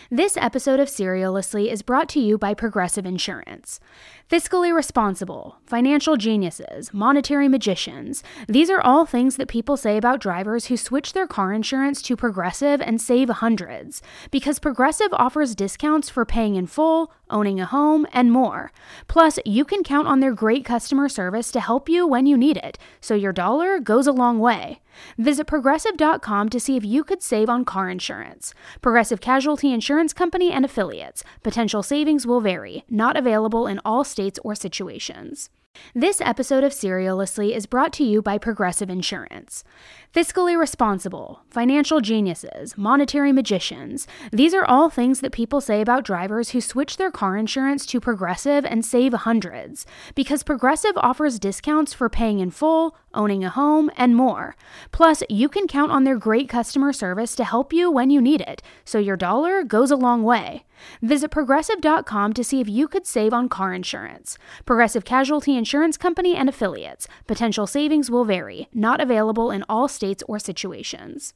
This episode of Serialously is brought to you by Progressive Insurance. Fiscally responsible, financial geniuses, monetary magicians. These are all things that people say about drivers who switch their car insurance to Progressive and save hundreds. Because Progressive offers discounts for paying in full, owning a home, and more. Plus, you can count on their great customer service to help you when you need it, so your dollar goes a long way. Visit Progressive.com to see if you could save on car insurance. Progressive Casualty Insurance Company and Affiliates. Potential savings will vary. Not available in all states or situations. This episode of Serialously is brought to you by Progressive Insurance. Fiscally responsible, financial geniuses, monetary magicians. These are all things that people say about drivers who switch their car insurance to Progressive and save hundreds. Because Progressive offers discounts for paying in full, owning a home, and more. Plus, you can count on their great customer service to help you when you need it, so your dollar goes a long way. Visit Progressive.com to see if you could save on car insurance. Progressive Casualty Insurance Company and Affiliates. Potential savings will vary. Not available in all states or situations.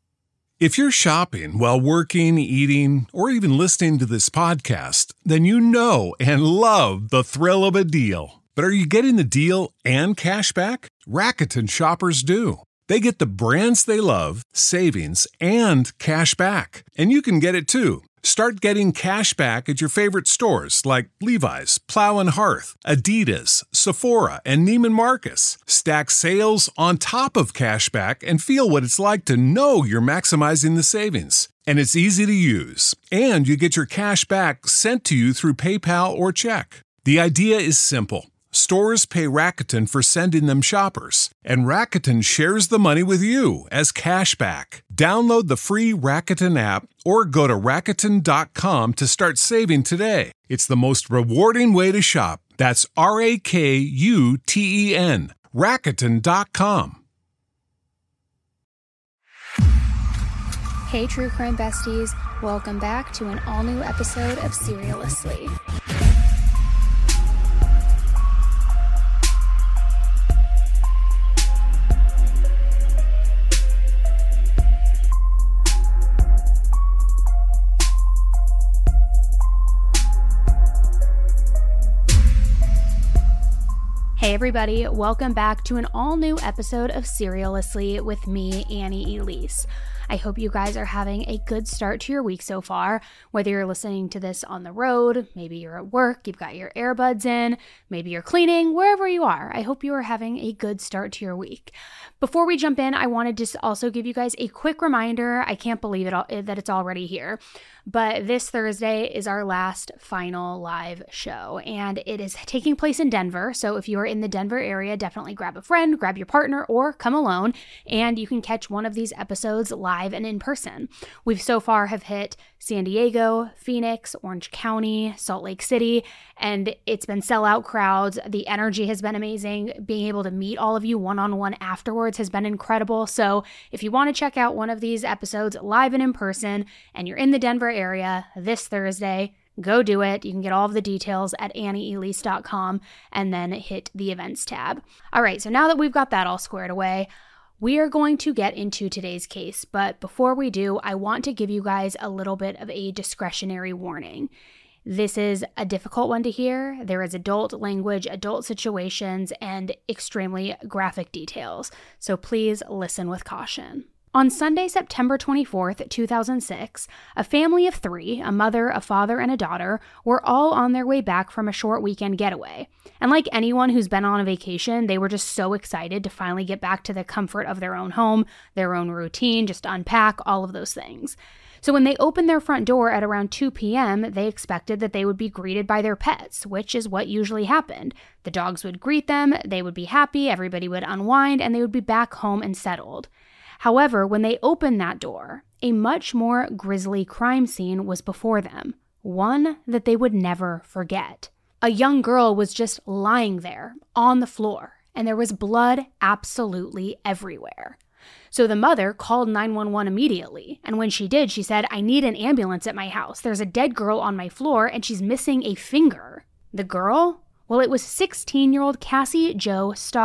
If you're shopping while working, eating, or even listening to this podcast, then you know and love the thrill of a deal. But are you getting the deal and cash back? Rakuten shoppers do. They get the brands they love, savings, and cash back. And you can get it too. Start getting cash back at your favorite stores like Levi's, Plow & Hearth, Adidas, Sephora, and Neiman Marcus. Stack sales on top of cash back and feel what it's like to know you're maximizing the savings. And it's easy to use. And you get your cash back sent to you through PayPal or check. The idea is simple. Stores pay Rakuten for sending them shoppers, and Rakuten shares the money with you as cash back. Download the free Rakuten app or go to Rakuten.com to start saving today. It's the most rewarding way to shop. That's Rakuten. Rakuten.com. Hey, True Crime Besties. Welcome back to an all-new episode of Serialously. Hey everybody, welcome back to an all-new episode of Serialously with me, Annie Elise. I hope you guys are having a good start to your week so far, whether you're listening to this on the road, maybe you're at work, you've got your earbuds in, maybe you're cleaning, wherever you are. I hope you are having a good start to your week. Before we jump in, I wanted to also give you guys a quick reminder. I can't believe that it's already here, but this Thursday is our last final live show, and it is taking place in Denver. So if you are in the Denver area, definitely grab a friend, grab your partner, or come alone, and you can catch one of these episodes live and in person. We've so far have hit San Diego, Phoenix, Orange County, Salt Lake City, and it's been sellout crowds. The energy has been amazing. Being able to meet all of you one-on-one afterwards has been incredible. So if you want to check out one of these episodes live and in person, and you're in the Denver area this Thursday, go do it. You can get all of the details at annieelise.com and then hit the events tab. All right, so now that we've got that all squared away, we are going to get into today's case, but before we do, I want to give you guys a little bit of a discretionary warning. This is a difficult one to hear. There is adult language, adult situations, and extremely graphic details, so please listen with caution. On Sunday, September 24th, 2006, a family of three, a mother, a father, and a daughter, were all on their way back from a short weekend getaway. And like anyone who's been on a vacation, they were just so excited to finally get back to the comfort of their own home, their own routine, just unpack, all of those things. So when they opened their front door at around 2 p.m., they expected that they would be greeted by their pets, which is what usually happened. The dogs would greet them, they would be happy, everybody would unwind, and they would be back home and settled. However, when they opened that door, a much more grisly crime scene was before them, one that they would never forget. A young girl was just lying there on the floor, and there was blood absolutely everywhere. So the mother called 911 immediately, and when she did, she said, "I need an ambulance at my house. There's a dead girl on my floor, and she's missing a finger." The girl? Well, it was 16-year-old Cassie Jo Stoddart.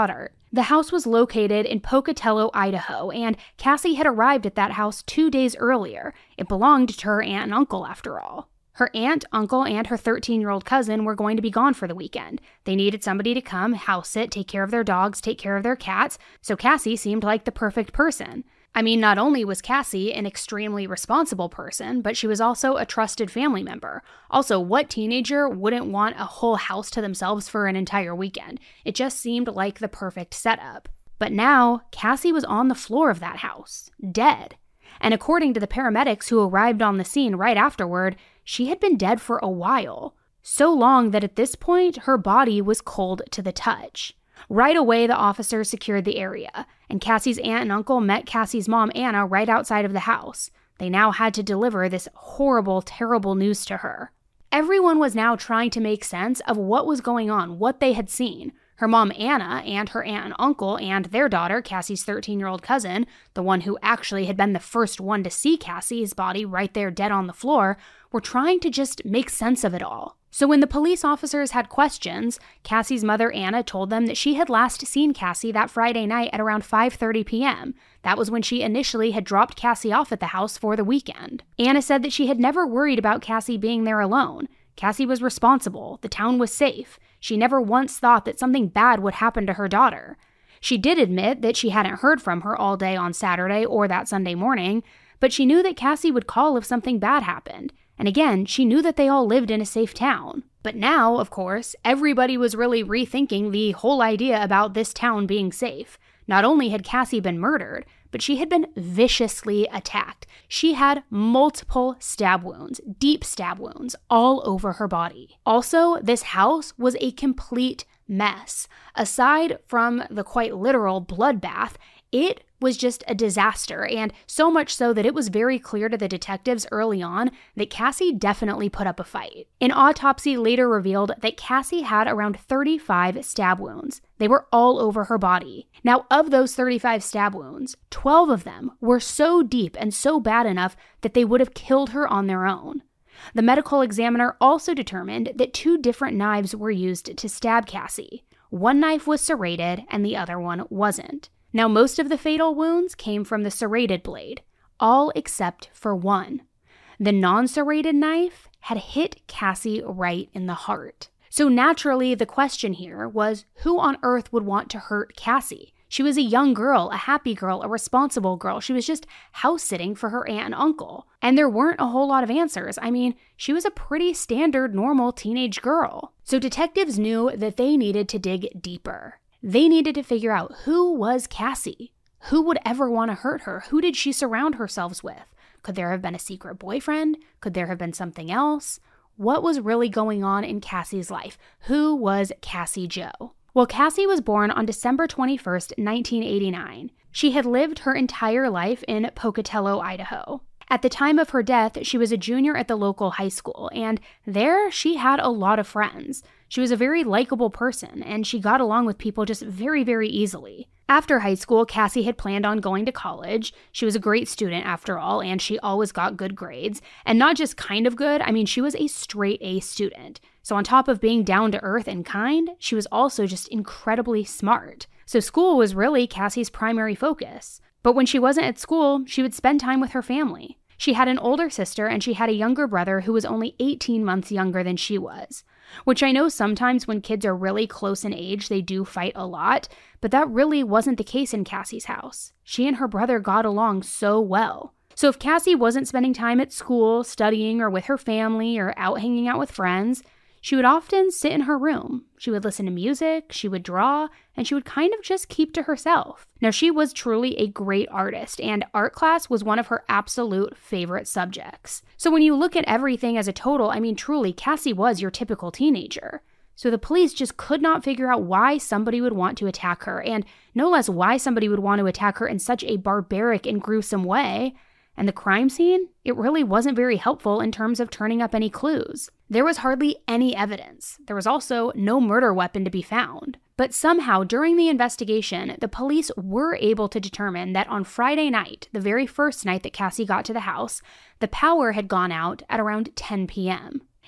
The house was located in Pocatello, Idaho, and Cassie had arrived at that house 2 days earlier. It belonged to her aunt and uncle, after all. Her aunt, uncle, and her 13-year-old cousin were going to be gone for the weekend. They needed somebody to come, house sit, take care of their dogs, take care of their cats, so Cassie seemed like the perfect person. I mean, not only was Cassie an extremely responsible person, but she was also a trusted family member. Also, what teenager wouldn't want a whole house to themselves for an entire weekend? It just seemed like the perfect setup. But now, Cassie was on the floor of that house, dead. And according to the paramedics who arrived on the scene right afterward, she had been dead for a while. So long that at this point, her body was cold to the touch. Right away, the officers secured the area, and Cassie's aunt and uncle met Cassie's mom, Anna, right outside of the house. They now had to deliver this horrible, terrible news to her. Everyone was now trying to make sense of what was going on, what they had seen. Her mom, Anna, and her aunt and uncle, and their daughter, Cassie's 13-year-old cousin, the one who actually had been the first one to see Cassie's body right there dead on the floor, were trying to just make sense of it all. So when the police officers had questions, Cassie's mother, Anna, told them that she had last seen Cassie that Friday night at around 5:30 p.m. That was when she initially had dropped Cassie off at the house for the weekend. Anna said that she had never worried about Cassie being there alone. Cassie was responsible. The town was safe. She never once thought that something bad would happen to her daughter. She did admit that she hadn't heard from her all day on Saturday or that Sunday morning, but she knew that Cassie would call if something bad happened. And again, she knew that they all lived in a safe town. But now, of course, everybody was really rethinking the whole idea about this town being safe. Not only had Cassie been murdered, but she had been viciously attacked. She had multiple stab wounds, deep stab wounds, all over her body. Also, this house was a complete mess. Aside from the quite literal bloodbath, it was just a disaster, and so much so that it was very clear to the detectives early on that Cassie definitely put up a fight. An autopsy later revealed that Cassie had around 35 stab wounds. They were all over her body. Now, of those 35 stab wounds, 12 of them were so deep and so bad enough that they would have killed her on their own. The medical examiner also determined that 2 different knives were used to stab Cassie. One knife was serrated and the other one wasn't. Now, most of the fatal wounds came from the serrated blade, all except for one. The non-serrated knife had hit Cassie right in the heart. So naturally, the question here was, who on earth would want to hurt Cassie? She was a young girl, a happy girl, a responsible girl. She was just house-sitting for her aunt and uncle. And there weren't a whole lot of answers. I mean, she was a pretty standard, normal teenage girl. So detectives knew that they needed to dig deeper. They needed to figure out, who was Cassie? Who would ever want to hurt her? Who did she surround herself with? Could there have been a secret boyfriend? Could there have been something else? What was really going on in Cassie's life? Who was Cassie Jo? Well, Cassie was born on December 21st, 1989. She had lived her entire life in Pocatello, Idaho. At the time of her death, she was a junior at the local high school, and there she had a lot of friends. She was a very likable person, and she got along with people just very, very easily. After high school, Cassie had planned on going to college. She was a great student after all, and she always got good grades. And not just kind of good, I mean, she was a straight A student. So on top of being down to earth and kind, she was also just incredibly smart. So school was really Cassie's primary focus. But when she wasn't at school, she would spend time with her family. She had an older sister and she had a younger brother who was only 18 months younger than she was. Which I know sometimes when kids are really close in age, they do fight a lot, but that really wasn't the case in Cassie's house. She and her brother got along so well. So if Cassie wasn't spending time at school, studying, or with her family, or out hanging out with friends, she would often sit in her room. She would listen to music, she would draw, and she would kind of just keep to herself. Now, she was truly a great artist, and art class was one of her absolute favorite subjects. So when you look at everything as a total, I mean, truly, Cassie was your typical teenager. So the police just could not figure out why somebody would want to attack her, and no less why somebody would want to attack her in such a barbaric and gruesome way. And the crime scene, it really wasn't very helpful in terms of turning up any clues. There was hardly any evidence. There was also no murder weapon to be found. But somehow, during the investigation, the police were able to determine that on Friday night, the very first night that Cassie got to the house, the power had gone out at around 10 p.m.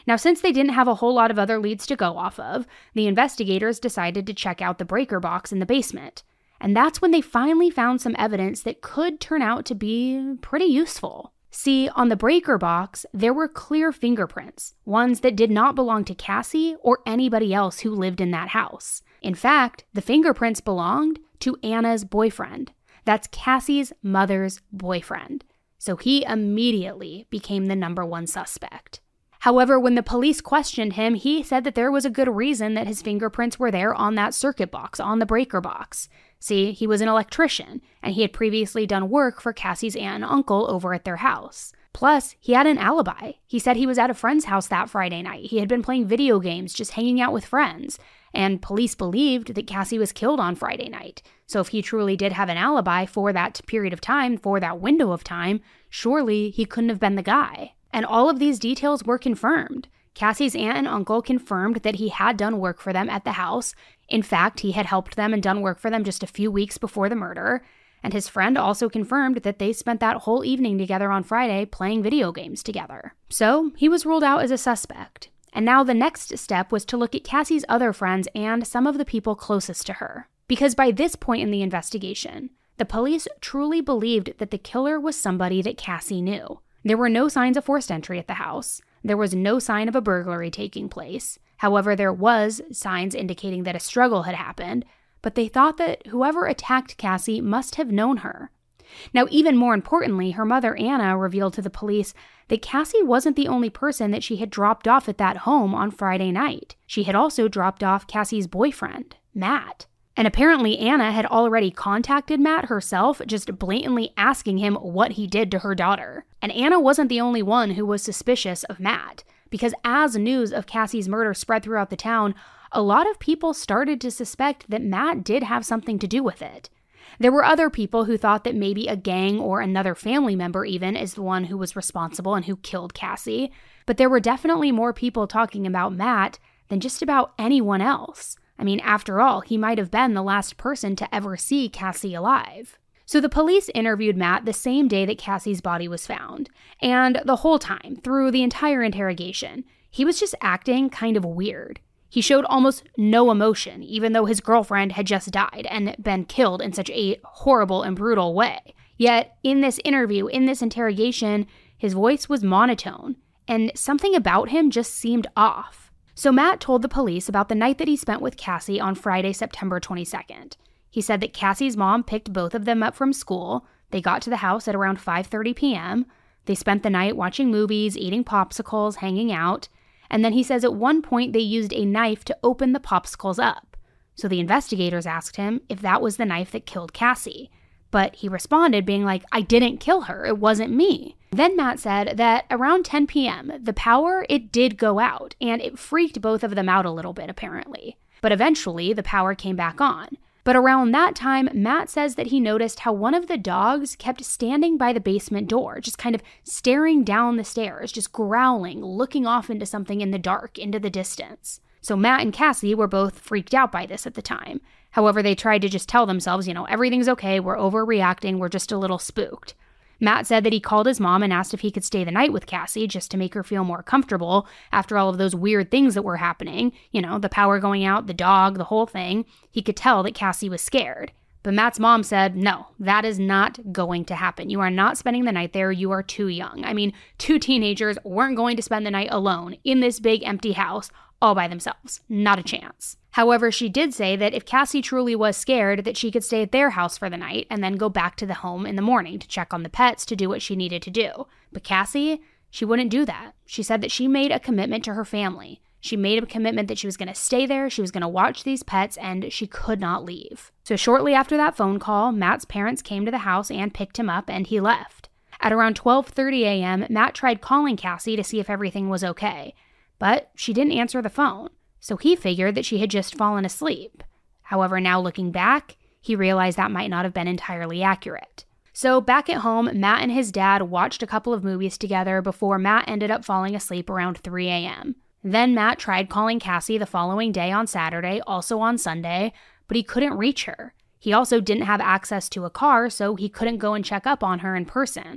Now, since they didn't have a whole lot of other leads to go off of, the investigators decided to check out the breaker box in the basement. And that's when they finally found some evidence that could turn out to be pretty useful. See, on the breaker box, there were clear fingerprints, ones that did not belong to Cassie or anybody else who lived in that house. In fact, the fingerprints belonged to Anna's boyfriend. That's Cassie's mother's boyfriend. So he immediately became the number one suspect. However, when the police questioned him, he said that there was a good reason that his fingerprints were there on that circuit box, on the breaker box. See, he was an electrician, and he had previously done work for Cassie's aunt and uncle over at their house. Plus, he had an alibi. He said he was at a friend's house that Friday night. He had been playing video games, just hanging out with friends. And police believed that Cassie was killed on Friday night. So if he truly did have an alibi for that period of time, for that window of time, surely he couldn't have been the guy. And all of these details were confirmed. Cassie's aunt and uncle confirmed that he had done work for them at the house. In fact, he had helped them and done work for them just a few weeks before the murder. And his friend also confirmed that they spent that whole evening together on Friday playing video games together. So he was ruled out as a suspect. And now the next step was to look at Cassie's other friends and some of the people closest to her. Because by this point in the investigation, the police truly believed that the killer was somebody that Cassie knew. There were no signs of forced entry at the house. There was no sign of a burglary taking place. However, there was signs indicating that a struggle had happened, but they thought that whoever attacked Cassie must have known her. Now, even more importantly, her mother, Anna, revealed to the police that Cassie wasn't the only person that she had dropped off at that home on Friday night. She had also dropped off Cassie's boyfriend, Matt. And apparently Anna had already contacted Matt herself, just blatantly asking him what he did to her daughter. And Anna wasn't the only one who was suspicious of Matt, because as news of Cassie's murder spread throughout the town, a lot of people started to suspect that Matt did have something to do with it. There were other people who thought that maybe a gang or another family member even is the one who was responsible and who killed Cassie, but there were definitely more people talking about Matt than just about anyone else. I mean, after all, he might have been the last person to ever see Cassie alive. So the police interviewed Matt the same day that Cassie's body was found, and the whole time, through the entire interrogation, he was just acting kind of weird. He showed almost no emotion, even though his girlfriend had just died and been killed in such a horrible and brutal way. Yet, in this interview, in this interrogation, his voice was monotone, and something about him just seemed off. So Matt told the police about the night that he spent with Cassie on Friday, September 22nd. He said that Cassie's mom picked both of them up from school. They got to the house at around 5:30 p.m. They spent the night watching movies, eating popsicles, hanging out. And then he says at one point they used a knife to open the popsicles up. So the investigators asked him if that was the knife that killed Cassie. But he responded being like, I didn't kill her, it wasn't me. Then Matt said that around 10 p.m., the power, it did go out, and it freaked both of them out a little bit apparently. But eventually the power came back on. But around that time, Matt says that he noticed how one of the dogs kept standing by the basement door, just kind of staring down the stairs, just growling, looking off into something in the dark, into the distance. So Matt and Cassie were both freaked out by this at the time. However, they tried to just tell themselves, everything's okay, we're overreacting, we're just a little spooked. Matt said that he called his mom and asked if he could stay the night with Cassie just to make her feel more comfortable after all of those weird things that were happening. The power going out, the dog, the whole thing. He could tell that Cassie was scared. But Matt's mom said, no, that is not going to happen. You are not spending the night there. You are too young. I mean, 2 teenagers weren't going to spend the night alone in this big empty house all by themselves. Not a chance. However, she did say that if Cassie truly was scared, that she could stay at their house for the night and then go back to the home in the morning to check on the pets to do what she needed to do. But Cassie, she wouldn't do that. She said that she made a commitment to her family. She made a commitment that she was going to stay there, she was going to watch these pets, and she could not leave. So shortly after that phone call, Matt's parents came to the house and picked him up, and he left. At around 12:30 a.m., Matt tried calling Cassie to see if everything was okay, but she didn't answer the phone. So he figured that she had just fallen asleep. However, now looking back, he realized that might not have been entirely accurate. So back at home, Matt and his dad watched a couple of movies together before Matt ended up falling asleep around 3 a.m. Then Matt tried calling Cassie the following day on Saturday, also on Sunday, but he couldn't reach her. He also didn't have access to a car, so he couldn't go and check up on her in person.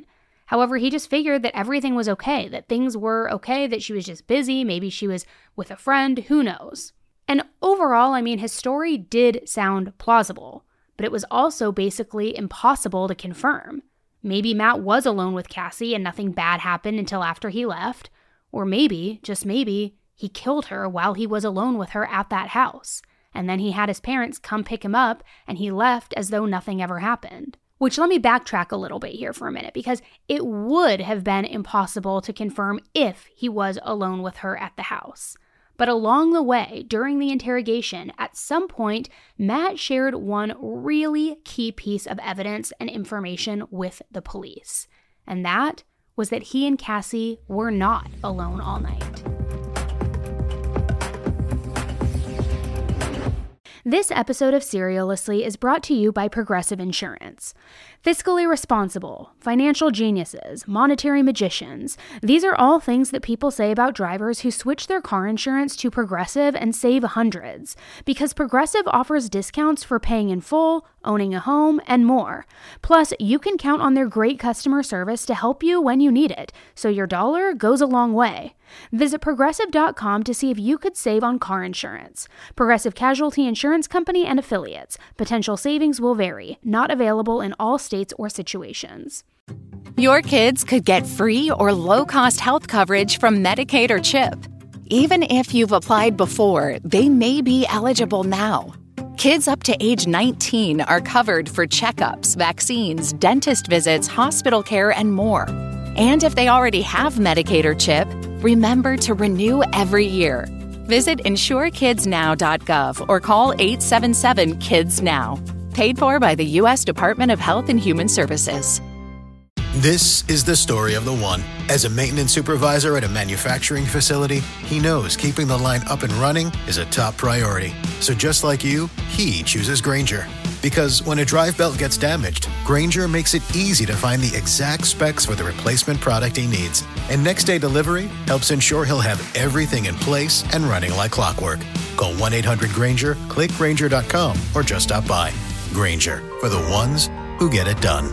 However, he just figured that everything was okay, that things were okay, that she was just busy, maybe she was with a friend, who knows. And overall, his story did sound plausible, but it was also basically impossible to confirm. Maybe Matt was alone with Cassie and nothing bad happened until after he left, or maybe, just maybe, he killed her while he was alone with her at that house, and then he had his parents come pick him up and he left as though nothing ever happened. Which, let me backtrack a little bit here for a minute, because it would have been impossible to confirm if he was alone with her at the house. But along the way, during the interrogation, at some point, Matt shared one really key piece of evidence and information with the police. And that was that he and Cassie were not alone all night. This episode of Serialously is brought to you by Progressive Insurance. Fiscally responsible, financial geniuses, monetary magicians. These are all things that people say about drivers who switch their car insurance to Progressive and save hundreds. Because Progressive offers discounts for paying in full, owning a home, and more. Plus, you can count on their great customer service to help you when you need it, so your dollar goes a long way. Visit Progressive.com to see if you could save on car insurance. Progressive Casualty Insurance Company and Affiliates. Potential savings will vary. Not available in all states or situations. Your kids could get free or low-cost health coverage from Medicaid or CHIP. Even if you've applied before, they may be eligible now. Kids up to age 19 are covered for checkups, vaccines, dentist visits, hospital care, and more. And if they already have Medicaid or CHIP, remember to renew every year. Visit insurekidsnow.gov or call 877-KIDS-NOW. Paid for by the U.S. Department of Health and Human Services. This is the story of the one. As a maintenance supervisor at a manufacturing facility, he knows keeping the line up and running is a top priority. So just like you, he chooses Grainger. Because when a drive belt gets damaged, Grainger makes it easy to find the exact specs for the replacement product he needs. And next-day delivery helps ensure he'll have everything in place and running like clockwork. Call 1-800-GRAINGER, click Grainger.com, or just stop by. Grainger, for the ones who get it done.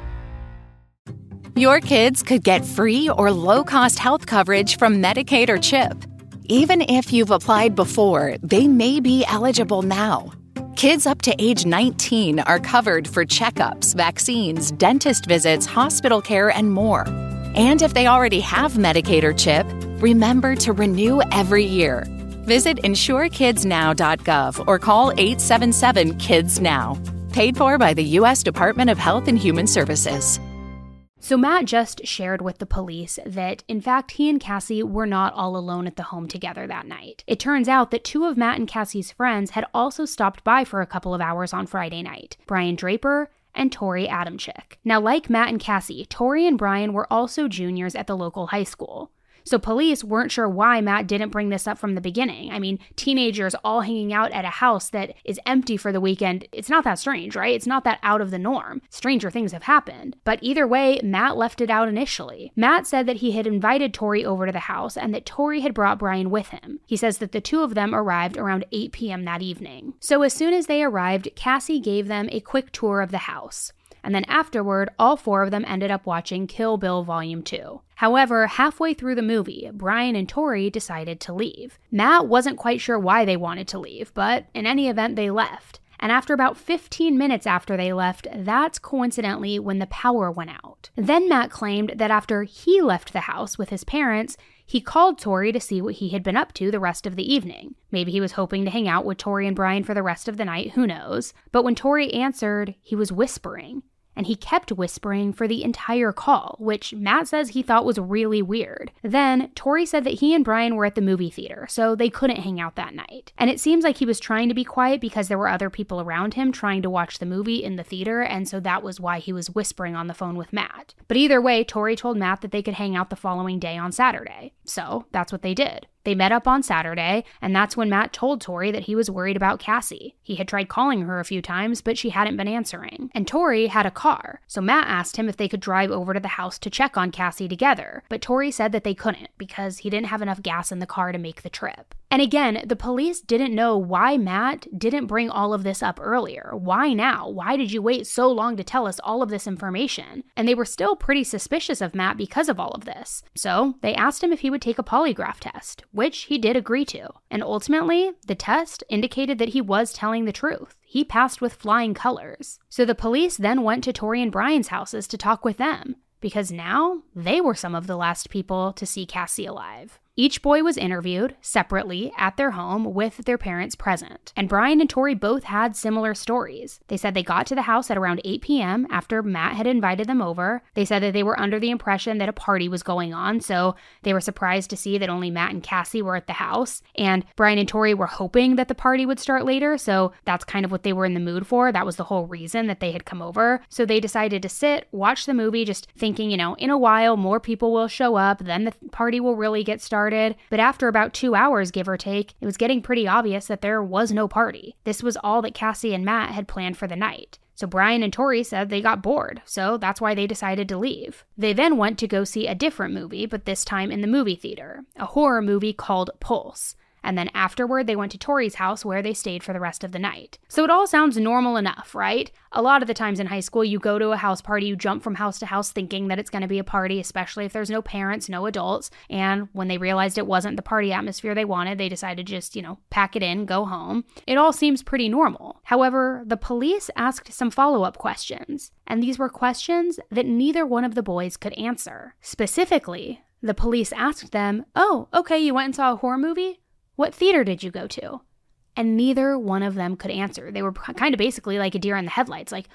Your kids could get free or low-cost health coverage from Medicaid or CHIP. Even if you've applied before, they may be eligible now. Kids up to age 19 are covered for checkups, vaccines, dentist visits, hospital care, and more. And if they already have Medicaid or CHIP, remember to renew every year. Visit insurekidsnow.gov or call 877-KIDS-NOW. Paid for by the U.S. Department of Health and Human Services. So Matt just shared with the police that, in fact, he and Cassie were not all alone at the home together that night. It turns out that two of Matt and Cassie's friends had also stopped by for a couple of hours on Friday night, Brian Draper and Tori Adamczyk. Now, like Matt and Cassie, Tori and Brian were also juniors at the local high school. So police weren't sure why Matt didn't bring this up from the beginning. Teenagers all hanging out at a house that is empty for the weekend, it's not that strange, right? It's not that out of the norm. Stranger things have happened. But either way, Matt left it out initially. Matt said that he had invited Tori over to the house and that Tori had brought Brian with him. He says that the two of them arrived around 8 p.m. that evening. So as soon as they arrived, Cassie gave them a quick tour of the house. And then afterward, all four of them ended up watching Kill Bill Volume 2. However, halfway through the movie, Brian and Tori decided to leave. Matt wasn't quite sure why they wanted to leave, but in any event, they left. And after about 15 minutes after they left, that's coincidentally when the power went out. Then Matt claimed that after he left the house with his parents, he called Tori to see what he had been up to the rest of the evening. Maybe he was hoping to hang out with Tori and Brian for the rest of the night, who knows. But when Tori answered, he was whispering. And he kept whispering for the entire call, which Matt says he thought was really weird. Then, Tori said that he and Brian were at the movie theater, so they couldn't hang out that night. And it seems like he was trying to be quiet because there were other people around him trying to watch the movie in the theater, and so that was why he was whispering on the phone with Matt. But either way, Tori told Matt that they could hang out the following day on Saturday. So, that's what they did. They met up on Saturday, and that's when Matt told Tori that he was worried about Cassie. He had tried calling her a few times, but she hadn't been answering. And Tori had a car, so Matt asked him if they could drive over to the house to check on Cassie together, but Tori said that they couldn't because he didn't have enough gas in the car to make the trip. And again, the police didn't know why Matt didn't bring all of this up earlier. Why now? Why did you wait so long to tell us all of this information? And they were still pretty suspicious of Matt because of all of this. So they asked him if he would take a polygraph test, which he did agree to. And ultimately, the test indicated that he was telling the truth. He passed with flying colors. So the police then went to Tori and Brian's houses to talk with them, because now they were some of the last people to see Cassie alive. Each boy was interviewed separately at their home with their parents present. And Brian and Tori both had similar stories. They said they got to the house at around 8 p.m. after Matt had invited them over. They said that they were under the impression that a party was going on, so they were surprised to see that only Matt and Cassie were at the house. And Brian and Tori were hoping that the party would start later, so that's kind of what they were in the mood for. That was the whole reason that they had come over. So they decided to sit, watch the movie, just thinking, in a while more people will show up, then the party will really get started. But after about 2 hours, give or take, it was getting pretty obvious that there was no party. This was all that Cassie and Matt had planned for the night. So Brian and Tori said they got bored, so that's why they decided to leave. They then went to go see a different movie, but this time in the movie theater, a horror movie called Pulse. And then afterward, they went to Tori's house where they stayed for the rest of the night. So it all sounds normal enough, right? A lot of the times in high school, you go to a house party, you jump from house to house thinking that it's going to be a party, especially if there's no parents, no adults. And when they realized it wasn't the party atmosphere they wanted, they decided to just, pack it in, go home. It all seems pretty normal. However, the police asked some follow-up questions. And these were questions that neither one of the boys could answer. Specifically, the police asked them, "Oh, okay, you went and saw a horror movie? What theater did you go to?" And neither one of them could answer. They were kind of basically like a deer in the headlights, like,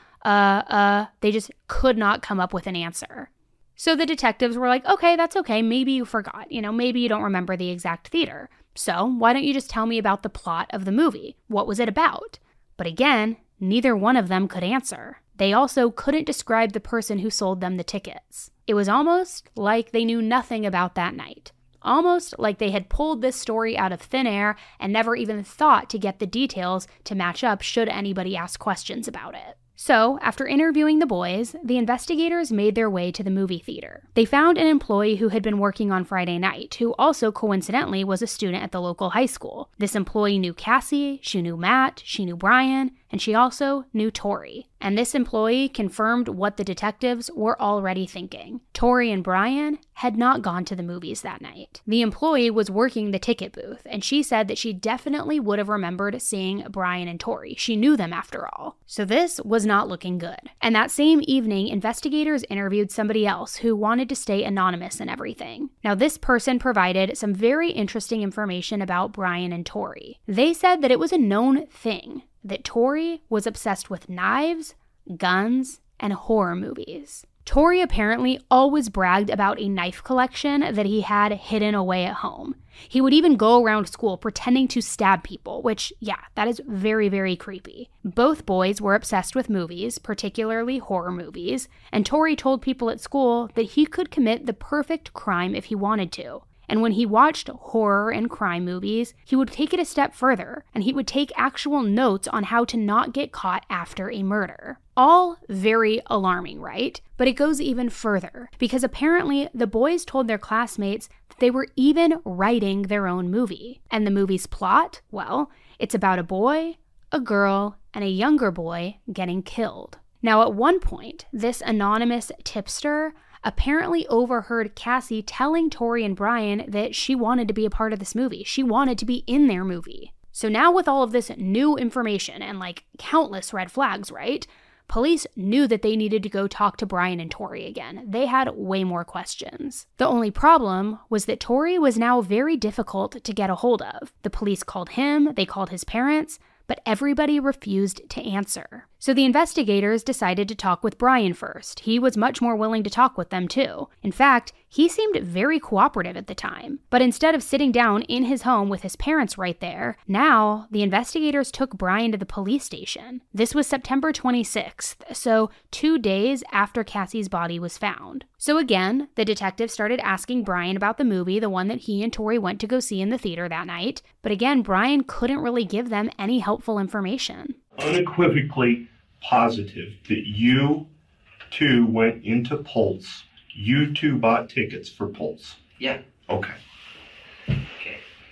they just could not come up with an answer. So the detectives were like, okay, that's okay. Maybe you forgot. Maybe you don't remember the exact theater. So why don't you just tell me about the plot of the movie? What was it about? But again, neither one of them could answer. They also couldn't describe the person who sold them the tickets. It was almost like they knew nothing about that night. Almost like they had pulled this story out of thin air and never even thought to get the details to match up should anybody ask questions about it. So, after interviewing the boys, the investigators made their way to the movie theater. They found an employee who had been working on Friday night, who also coincidentally was a student at the local high school. This employee knew Cassie, she knew Matt, she knew Brian, and she also knew Tori. And this employee confirmed what the detectives were already thinking. Tori and Brian had not gone to the movies that night. The employee was working the ticket booth, and she said that she definitely would have remembered seeing Brian and Tori. She knew them after all. So this was not looking good. And that same evening, investigators interviewed somebody else who wanted to stay anonymous and everything. Now, this person provided some very interesting information about Brian and Tori. They said that it was a known thing that Tori was obsessed with knives, guns, and horror movies. Tori apparently always bragged about a knife collection that he had hidden away at home. He would even go around school pretending to stab people, which, that is very, very creepy. Both boys were obsessed with movies, particularly horror movies, and Tori told people at school that he could commit the perfect crime if he wanted to. And when he watched horror and crime movies, he would take it a step further, and he would take actual notes on how to not get caught after a murder. All very alarming, right? But it goes even further, because apparently the boys told their classmates that they were even writing their own movie. And the movie's plot? Well, it's about a boy, a girl, and a younger boy getting killed. Now, at one point, this anonymous tipster apparently overheard Cassie telling Tori and Brian that she wanted to be a part of this movie. She wanted to be in their movie. So now with all of this new information and countless red flags, right? Police knew that they needed to go talk to Brian and Tori again. They had way more questions. The only problem was that Tori was now very difficult to get a hold of. The police called him, they called his parents, but everybody refused to answer. So the investigators decided to talk with Brian first. He was much more willing to talk with them too. In fact, he seemed very cooperative at the time. But instead of sitting down in his home with his parents right there, now the investigators took Brian to the police station. This was September 26th, so 2 days after Cassie's body was found. So again, the detectives started asking Brian about the movie, the one that he and Tori went to go see in the theater that night. But again, Brian couldn't really give them any helpful information. Unequivocally positive that you two went into Pulse. You two bought tickets for Pulse. Yeah. Okay. Okay.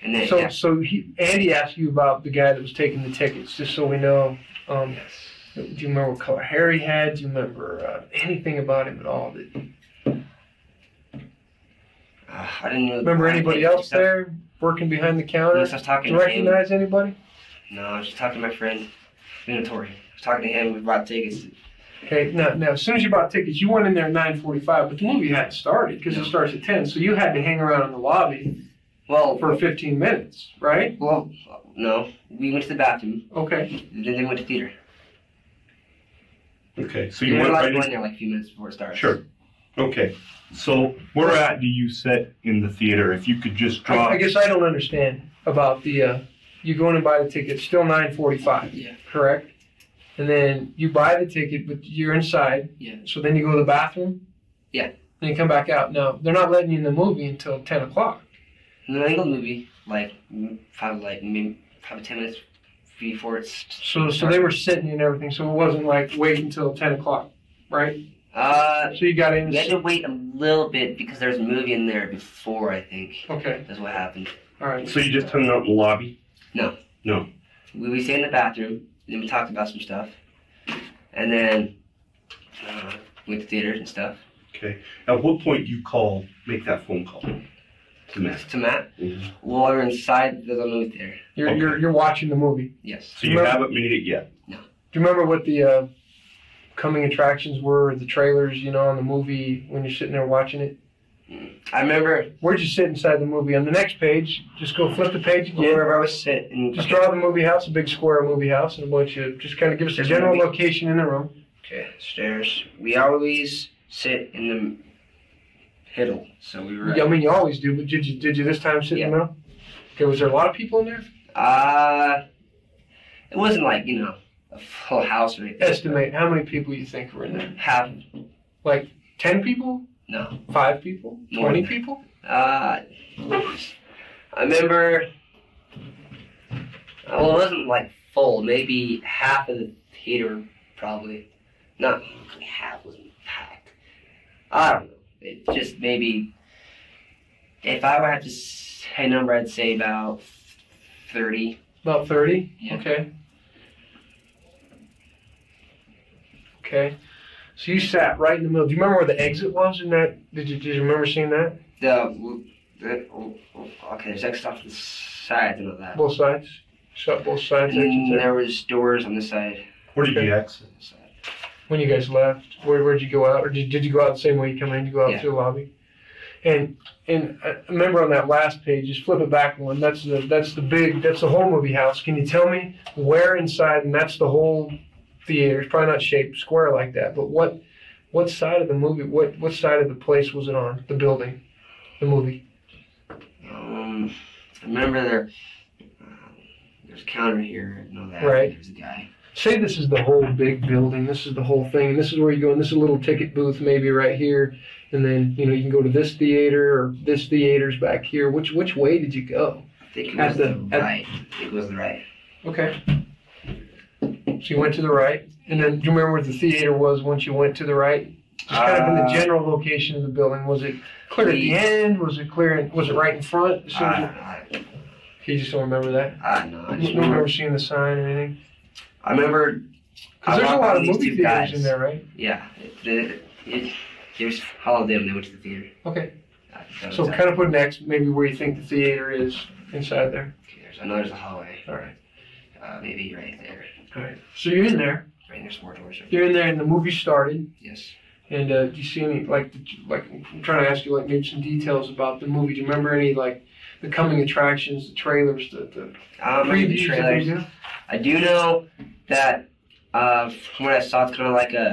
And then, Andy asked you about the guy that was taking the tickets, just so we know. Yes. Do you remember what color hair he had? Do you remember anything about him at all? I didn't know. Remember anybody else there working behind the counter? Unless I was talking Do you to recognize him. anybody? No, I was just talking to my friend, Minotauri. I was talking to him. We bought tickets. Okay, now as soon as you bought tickets, you went in there at 9:45, but the movie hadn't started because it starts at 10, so you had to hang around in the lobby for 15 minutes, right? Well, no. We went to the bathroom. Okay. Then they went to theater. Okay, so You you were went allowed right to go in in. there like a few minutes before it starts. Sure. Okay, so where at do you sit in the theater? If you could just draw. I guess I don't understand about the, you go in and buy the ticket, still 9:45, Yeah. correct? And then you buy the ticket, but you're inside. Yeah. So then you go to the bathroom? Yeah. Then you come back out. Now, they're not letting you in the movie until 10 o'clock. And then I go to the movie maybe 10 minutes before it's. So they were sitting and everything, so it wasn't like wait until 10 o'clock, right? So you got in. We had to wait a little bit because there was a movie in there before, I think. Okay. That's what happened. All right. So you just hung out in the lobby? No. No. We stayed in the bathroom, then we talked about some stuff. And then went to theaters and stuff. Okay. At what point do you make that phone call to Matt? To Matt? Mhm. Well, we were inside the movie theater. You're watching the movie. Yes. So you haven't made it yet? No. Do you remember what the coming attractions were, the trailers, on the movie when you're sitting there watching it? I remember. Where'd you sit inside the movie? On the next page, just go flip the page again. Wherever I was sitting. Just draw the movie house, a big square movie house, and a bunch of, just kind of give us a There's general movie. location in the room. Okay, stairs. We always sit in the middle, so we were. I mean, you always do, but did you this time sit in the middle? Okay, was there a lot of people in there? It wasn't like, a full house or anything. Estimate how many people you think were in there. Half. Like 10 people? No. 5 people? More 20 than that. people? I remember. Well, it wasn't like full. Maybe half of the theater, probably. Not half wasn't packed. I don't know. It just maybe. If I were to have to say a number, I'd say about 30. About 30? Yeah. Okay. Okay. So you sat right in the middle. Do you remember where the exit was in that? Did you remember seeing that? Okay, there's exit off to the side. I know that. Both sides? Shut both sides. And exits there. there was doors on this side. Where did you exit? This side. When you guys left, where'd you go out? Or did you go out the same way you come in? Did you go out Yeah. to the lobby? And I remember on that last page, just flip it back one. That's the whole movie house. Can you tell me where inside? And that's the whole theater. It's probably not shaped square like that, but what side of the movie? What side of the place was it on? The building, the movie. I remember there's a counter here. I know that. Right. There's a guy. Say this is the whole big building. This is the whole thing. And this is where you go. And this is a little ticket booth maybe right here. And then, you can go to this theater or this theater's back here. Which way did you go? I think it was the right. Okay. So you went to the right. And then do you remember where the theater was once you went to the right? Just kind of in the general location of the building. Was it clear at the end? Was it right in front? As soon as you just don't remember that? No. You don't remember seeing the sign or anything? I remember. Because there's a lot of these movie two theaters guys. in there, right? Yeah. There's all of them. They went to the theater. Okay. That was So that. kind of put next, maybe where you think the theater is inside there. I know there's a hallway. All right. Maybe right there. All right. So you're in there. Right there's more doors. You're in there, and the movie started. Yes. And do you see any I'm trying to ask you maybe some details about the movie. Do you remember any the coming attractions, the trailers, the previews that they do? I do know that from what I saw, it's kind of like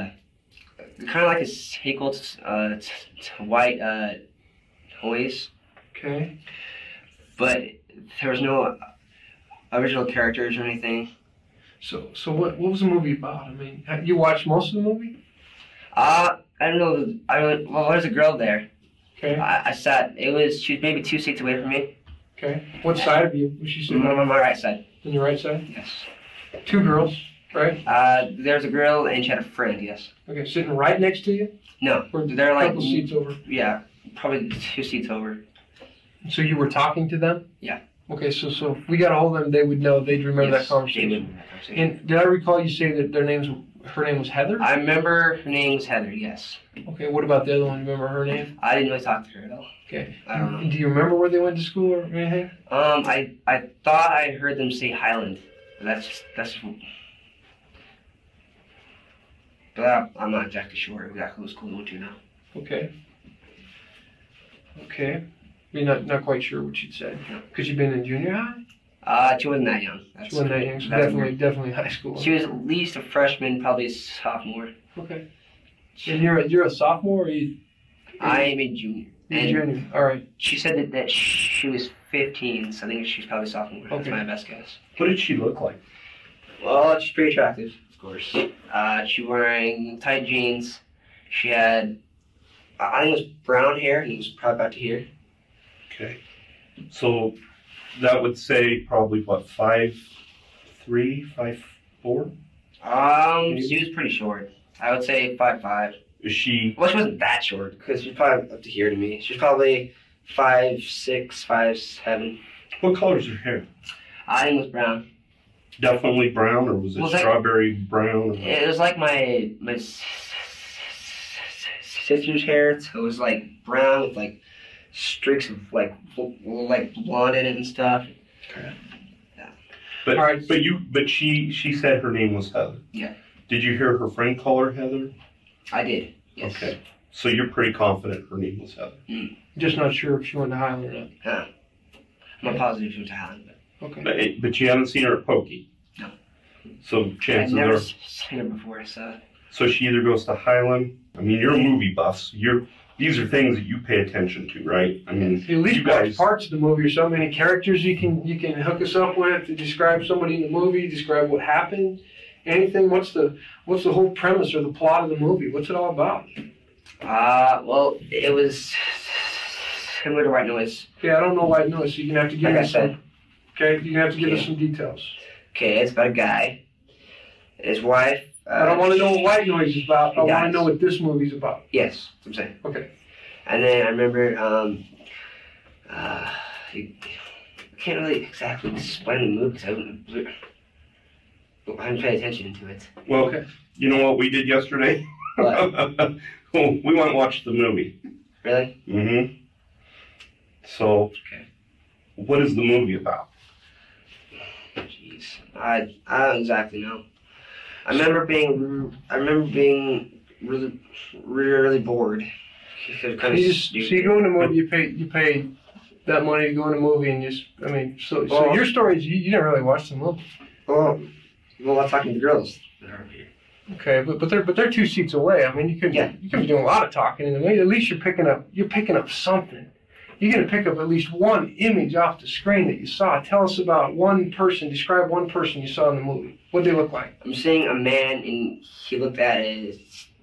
a sequel to White Noise, Okay. but there was no original characters or anything. So what was the movie about? I mean, you watched most of the movie? I don't know. Well, there's a girl there. Okay. I sat. She was maybe 2 seats away from me. Okay. What side of you was she sitting On on? my right side. On your right side? Yes. 2 girls, right? There's a girl and she had a friend. Yes. Okay, sitting right next to you? No. Or They're a like couple seats over? Yeah, probably 2 seats over. So you were talking to them? Yeah. Okay, so if we got a hold of them, they would know. They'd remember that conversation. And did I recall you say that her name was Heather? I remember her name was Heather, yes. Okay, what about the other one? You remember her name? I didn't really talk to her at all. Okay. I don't know. Do you remember where they went to school or anything? I thought I heard them say Highland. But but I'm not exactly sure exactly what school they went to now. Okay. You're not quite sure what she'd said. Because you've been in junior high? She wasn't that young. She wasn't that young, so definitely high school. She was at least a freshman, probably a sophomore. Okay. And you're a sophomore, or I am a junior. You're a junior. All right. She said that she was 15, so I think she's probably sophomore. Okay. That's my best guess. What did she look like? Well, she's pretty attractive, of course. She was wearing tight jeans. She had, I think it was brown hair, and it was probably about to here. Okay. So that would say probably, what, 5'3", 5'4"? She was pretty short. I would say 5'5". Is she... Well, she wasn't that short, because she's probably up to here to me. She's probably 5'6", 5'7". What color is her hair? I think it was brown. Definitely brown, or was it strawberry brown? It was like my sister's hair. So it was like brown with like streaks of like blonde in it and stuff. Okay. Yeah. But she said her name was Heather. Yeah. Did you hear her friend call her Heather? I did. Yes. Okay. So you're pretty confident her name was Heather. Just not sure if she went to Highland or not. I'm not positive she went to Highland. Okay. But you haven't seen her at Pokey? No. So chances I've never are... seen her before, so... So she either goes to Highland... I mean, you're movie buffs. These are things that you pay attention to, right? I mean, at least watch parts of the movie or something. Any characters you can hook us up with to describe somebody in the movie, describe what happened, anything. What's the whole premise or the plot of the movie? What's it all about? Well, it was similar to White Noise. Yeah, I don't know White Noise, so you're gonna have to give us some. Okay, you're gonna have to give us some details. Okay, it's about a guy, his wife. I don't want to know what White Noise is about. I want to know what this movie's about. Yes, that's what I'm saying. Okay. And then I remember, I can't really exactly explain the movie because I haven't paid attention to it. Well, okay. You know what we did yesterday? What? We went and watched the movie. Really? Mm-hmm. So, what is the movie about? Jeez, I don't exactly know. I remember being really, really bored. So you go in a movie, you pay that money to go in a movie, and so your story is you didn't really watch the movie. Well, I'm talking to girls. Okay, but they're 2 seats away. I mean, you could be doing a lot of talking in the movie. At least you're picking up something. You're going to pick up at least one image off the screen that you saw. Tell us about one person. Describe one person you saw in the movie. What did they look like? I'm seeing a man, and he looked at a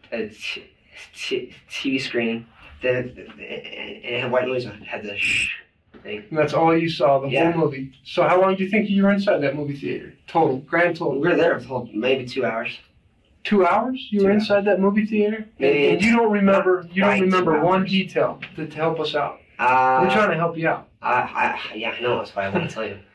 TV screen. And it had White Noise on it. It had the thing. And that's all you saw, the whole movie. So how long do you think you were inside that movie theater? Grand total? We were there for maybe 2 hours. 2 hours? You were inside that movie theater? And you don't remember one detail to help us out. We're trying to help you out. Yeah, I know. That's why I want to tell you.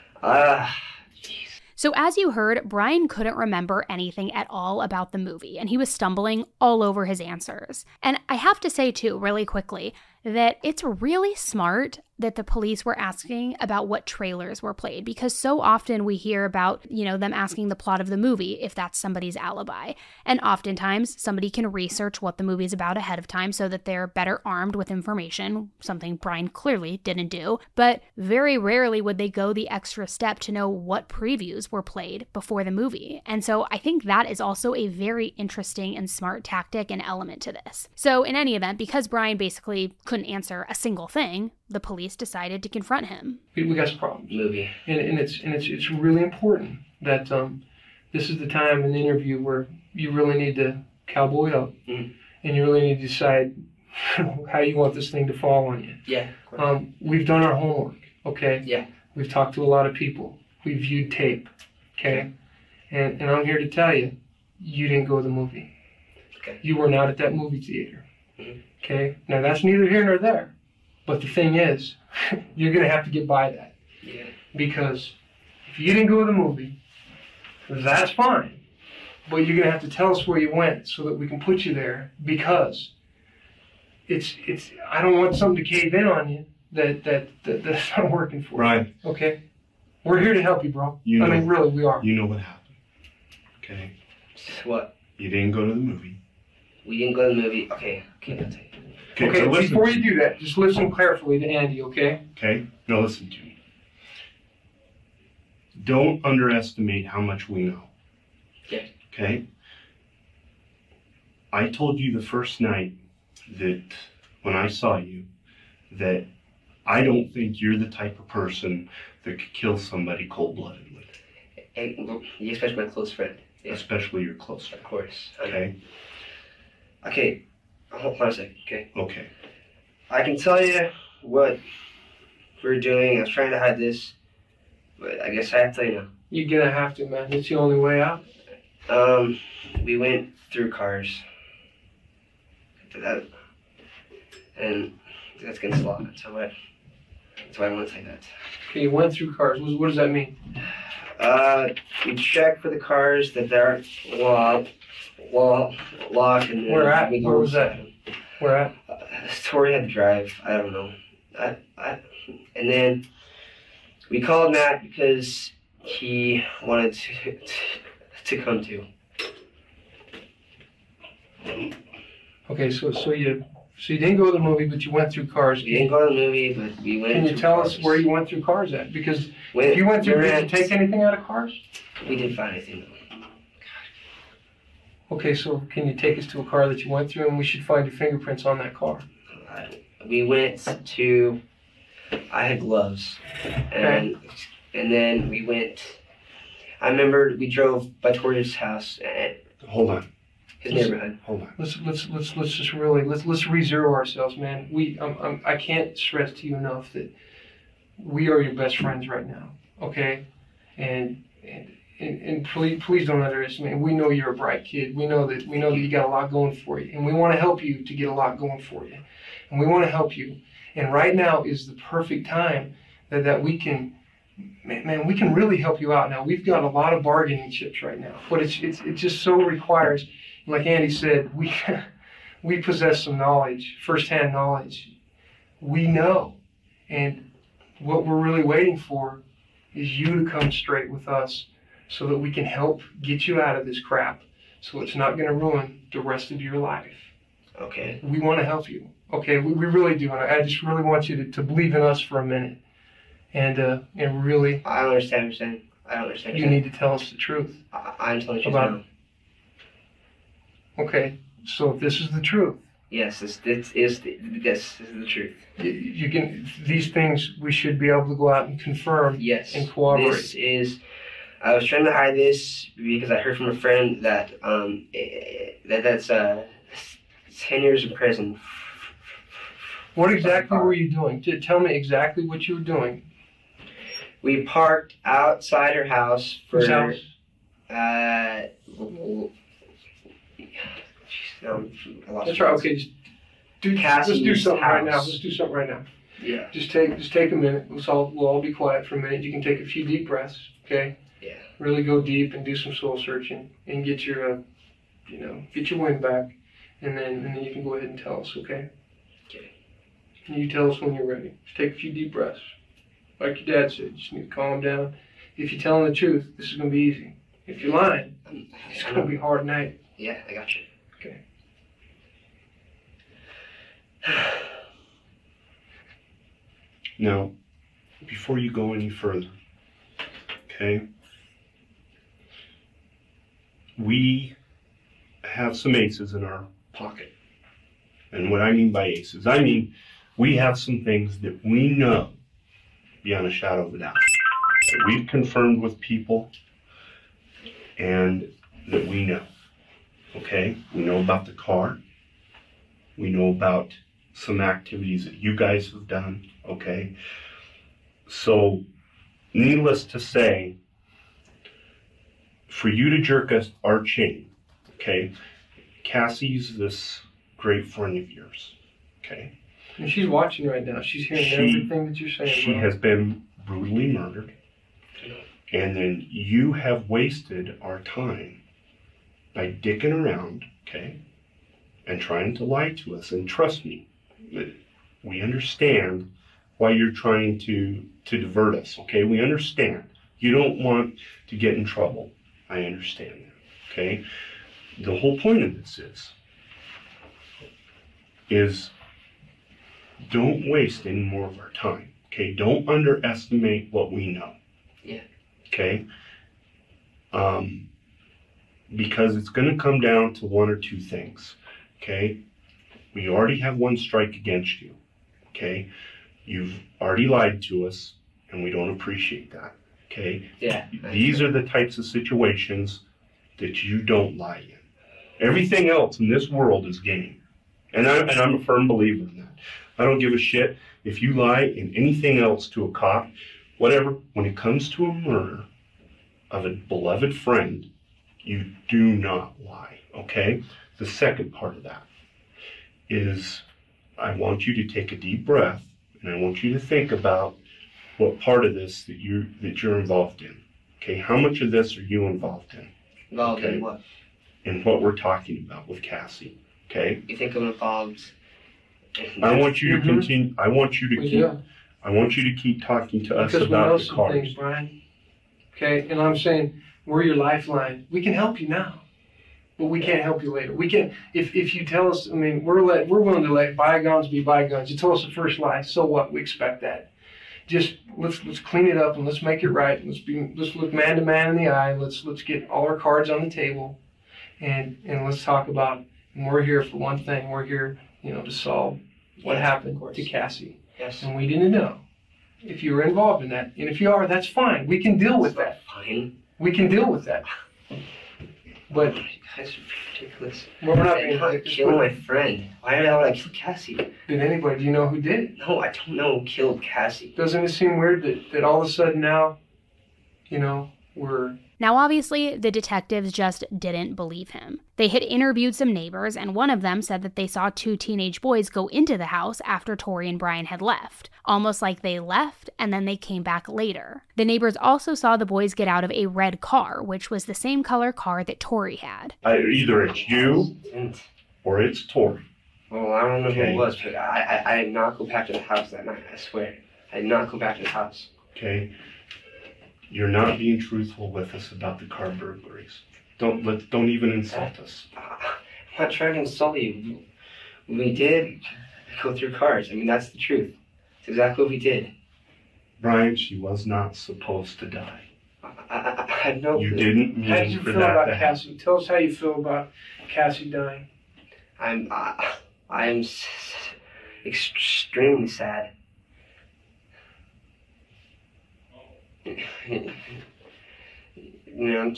So as you heard, Brian couldn't remember anything at all about the movie, and he was stumbling all over his answers. And I have to say, too, really quickly, that it's really smart that the police were asking about what trailers were played, because so often we hear about, them asking the plot of the movie if that's somebody's alibi. And oftentimes somebody can research what the movie's about ahead of time so that they're better armed with information, something Brian clearly didn't do. But very rarely would they go the extra step to know what previews were played before the movie. And so I think that is also a very interesting and smart tactic and element to this. So in any event, because Brian basically couldn't answer a single thing, the police decided to confront him. We got some problems. Movie. And it's really important that this is the time in the interview where you really need to cowboy up, and you really need to decide how you want this thing to fall on you. Yeah. We've done our homework, okay? Yeah. We've talked to a lot of people. We've viewed tape, okay? And I'm here to tell you, you didn't go to the movie. Okay. You were not at that movie theater. Okay? Now, that's neither here nor there. But the thing is, you're going to have to get by that. Yeah. Because if you didn't go to the movie, that's fine. But you're going to have to tell us where you went so that we can put you there, because it's I don't want something to cave in on you that's not working for you. Ryan. Okay? We're here to help you, bro. You I know, mean, really, we are. You know what happened. Okay? What? You didn't go to the movie. We didn't go to the movie. Okay, I'll tell you. Okay, so listen before to you me. do that, just listen carefully to Andy, okay? Okay? Now listen to me. Don't underestimate how much we know. Okay. Okay? I told you the first night that when I saw you that I don't think you're the type of person that could kill somebody cold-bloodedly. Hey, you especially my close friend. Yeah. Especially your close friend. Of course. Okay? Okay. Hold on a second, okay? Okay. I can tell you what we're doing. I was trying to hide this, but I guess I have to tell you now. You're going to have to, man. It's the only way out. We went through cars. And that's against the law. That's why I want to say that. Okay, you went through cars. What does that mean? We checked for the cars that aren't locked. And Where at? Where was that? Where at? Tori had to drive. I don't know. And then we called Matt because he wanted to come too. Okay, so you didn't go to the movie, but you went through cars. We didn't go to the movie, but we went. Can you tell us where you went through cars at? Because When if you went through, we did you take anything out of cars? We didn't find anything though. Okay, so can you take us to a car that you went through, and we should find your fingerprints on that car? We went to. I had gloves, and then we went. I remember we drove by Tori's house and Hold on. his neighborhood. Hold on. Let's just really let's re-zero ourselves, man. I can't stress to you enough that we are your best friends right now, okay? And please don't underestimate. We know you're a bright kid. We know that you got a lot going for you, and we want to help you to get a lot going for you, and we want to help you. And right now is the perfect time that we can. Man, we can really help you out now. We've got a lot of bargaining chips right now, but it just so requires, like Andy said, we possess some knowledge, firsthand knowledge. We know, and what we're really waiting for is you to come straight with us, so that we can help get you out of this crap, so it's not going to ruin the rest of your life. Okay. We want to help you. Okay, we really do, and I just really want you to believe in us for a minute. And really, I don't understand what you're saying. I don't understand. you need to tell us the truth. I'm telling you about now. Okay, so if this is the truth, Yes, this is the truth. you can. These things we should be able to go out and confirm. Yes. And cooperate. This is. I was trying to hide this because I heard from a friend that that's 10 years in prison. What exactly were you doing? Tell me exactly what you were doing. We parked outside her house for. Whose house? I lost That's right. Okay, let's do something right now. house. Let's do something right now. Yeah. Just take a minute. We'll all be quiet for a minute. You can take a few deep breaths. Okay. Yeah. Really go deep and do some soul searching and get your, get your wind back, and then you can go ahead and tell us. Okay. Okay. And you tell us when you're ready. Just take a few deep breaths. Like your dad said, you just need to calm down. If you're telling the truth, this is going to be easy. If you're lying, it's going to be a hard night. Yeah, I got you. Okay. Now, before you go any further, okay, we have some aces in our pocket. And what I mean by aces, I mean we have some things that we know beyond a shadow of a doubt, that we've confirmed with people and that we know. Okay, we know about the car. We know about some activities that you guys have done. Okay, so needless to say, for you to jerk us our chain, okay, Cassie's this great friend of yours. Okay, And she's watching right now. She's hearing everything that you're saying. she bro. has been brutally murdered. And then you have wasted our time by dicking around, okay, and trying to lie to us. And trust me, we understand why you're trying to divert us, okay? We understand. You don't want to get in trouble. I understand that, okay? The whole point of this is don't waste any more of our time, okay? Don't underestimate what we know. Yeah. Okay? Because it's going to come down to one or two things, okay? We already have one strike against you, okay? You've already lied to us, and we don't appreciate that, okay? Yeah. These are the types of situations that you don't lie in. Everything else in this world is game. And I'm a firm believer in that. I don't give a shit if you lie in anything else to a cop, whatever. When it comes to a murder of a beloved friend, you do not lie, okay? The second part of that is I want you to take a deep breath, and I want you to think about what part of this that you're involved in, okay? How much of this are you involved in? Involved in what? In what we're talking about with Cassie, okay? You think I'm involved? I want you to continue. I want you to We keep. do. I want you to keep talking to us Because we know about the some cars. things, Brian. Okay, and I'm saying we're your lifeline. We can help you now, but we can't help you later. We can if you tell us. I mean, we're willing to let bygones be bygones. You told us the first lie. So what? We expect that. Just let's clean it up and let's make it right. Let's look man to man in the eye. Let's get all our cards on the table, and let's talk about. And we're here for one thing. We're here, to solve what happened to Cassie. Yes. And we didn't know if you were involved in that. And if you are, that's fine. We can deal with that. Fine. We can deal with that. But You guys are ridiculous. we're not And being how to kill my friend. Why the hell would I kill Cassie? Did anybody? Do you know who did it? No, I don't know who killed Cassie. Doesn't it seem weird that all of a sudden now, we're... Now, obviously, the detectives just didn't believe him. They had interviewed some neighbors, and one of them said that they saw two teenage boys go into the house after Tori and Brian had left, almost like they left and then they came back later. The neighbors also saw the boys get out of a red car, which was the same color car that Tori had. Either it's you or it's Tori. Well, I don't know who Okay. it was, but I did not go back to the house that night, I swear. I did not go back to the house. Okay, you're not being truthful with us about the car burglaries. Don't even insult us. I'm not trying to insult you. We did go through cars. I mean, that's the truth. It's exactly what we did. Brian, she was not supposed to die. I had no You clue. didn't How did mean you for feel that about to happen. Cassie? Tell us how you feel about Cassie dying. I'm extremely sad. I'm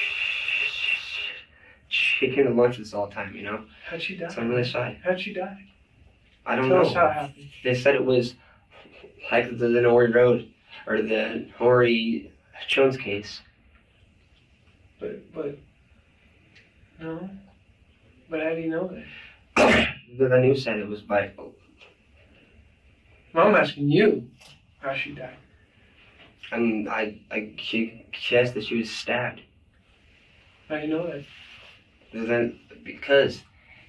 chicken to lunch this all the time, How'd she die? So I'm really sad. How'd she die? I don't Tell know. us how it happened. They said it was like the Nori Road or the Nori Jones case. But no. But how do you know that? The news said it was by. I'm asking you how she died. I guess that she was stabbed. How do you know that? Then because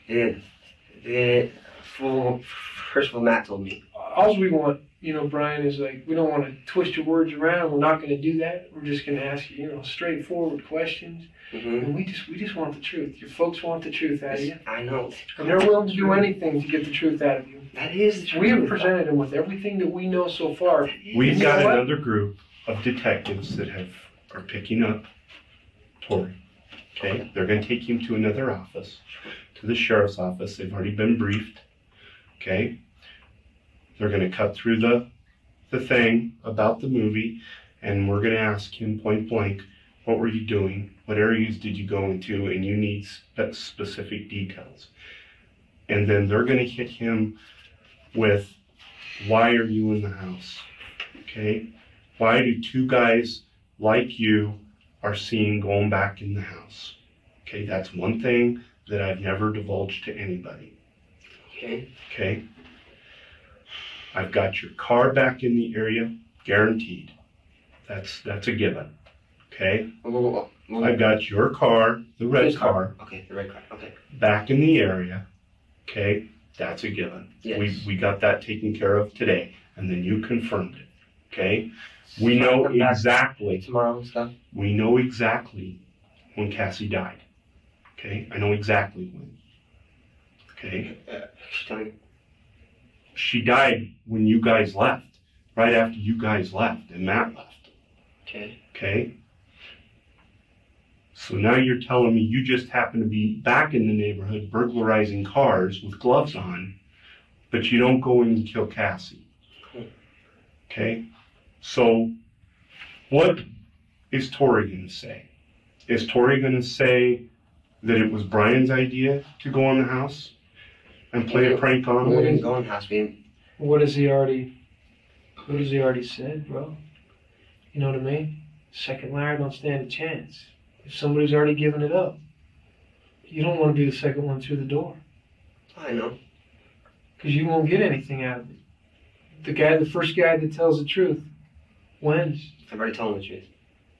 first of all, Matt told me. All we want, Brian, is we don't want to twist your words around. We're not going to do that. We're just going to ask you, straightforward questions. Mm-hmm. And we just want the truth. Your folks want the truth out of you. I know. And they're willing to do anything to get the truth out of you. That is the truth. We have presented them with everything that we know so far. We've You got know what? another group of detectives that are picking up Tori. Okay, they're going to take him to another office, to the sheriff's office. They've already been briefed. Okay, they're going to cut through the thing about the movie, and we're going to ask him point blank, what were you doing? What areas did you go into? And you need specific details. And then they're going to hit him with, why are you in the house? Okay, why do two guys like you are seen going back in the house? Okay, that's one thing that I've never divulged to anybody. Okay. Okay, I've got your car back in the area. Guaranteed. That's a given. Okay? Whoa. I've got your car, the red car. Okay, the red car. Okay. Back in the area. Okay? That's a given. Yes. We got that taken care of today, and then you confirmed it. Okay? We know exactly. Tomorrow and stuff. We know exactly when Cassie died. Okay? I know exactly when. Okay? She died when you guys left. Right after you guys left and Matt left. Okay. Okay? So now you're telling me you just happen to be back in the neighborhood burglarizing cars with gloves on, but you don't go in and kill Cassie. Okay? So what is Tori going to say? Is Tori going to say that it was Brian's idea to go in the house and play a prank on him? We didn't go in the house. What has he already said, bro? You know what I mean? Second liar don't stand a chance. If somebody's already given it up, you don't want to be the second one through the door. I know. Because you won't get anything out of it. The first guy that tells the truth wins. I've already told him the truth.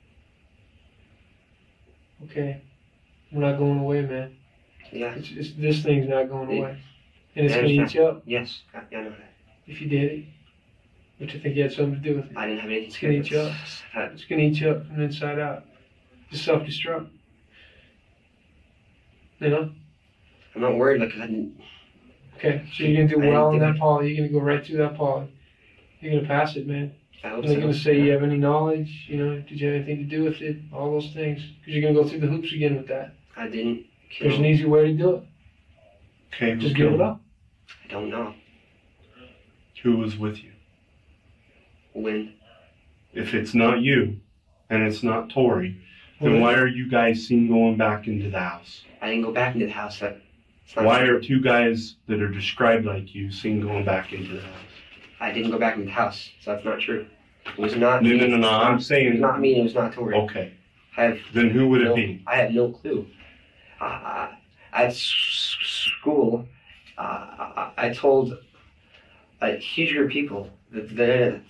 Okay. We're not going away, man. Yeah. This thing's not going away. And it's going to eat you up. Yes. I know that. If you did it. Don't you think you had something to do with it? I didn't have anything to do with it. It's going to eat you up. It's going to eat you up from the inside out. Just self-destruct. You know? I'm not worried because I didn't... Okay, so you're going to do well on that poly. You're going to go right through that poly. You're going to pass it, man. I hope They're going to say you have any knowledge, you know, did you have anything to do with it, all those things. Because you're going to go through the hoops again with that. I didn't kill. There's an easy way to do it. Okay, just give it up. I don't know. Who was with you? When? If it's not you, and it's not Tori, then why are you guys seen going back into the house? I didn't go back into the house. Why are two guys that are described like you seen going back into the house? I didn't go back into the house, so that's not true. It was not me. No, I'm saying... It was not me, it was not Tori. Okay. Then who would it be? I have no clue. At school, I told a huge group of people that the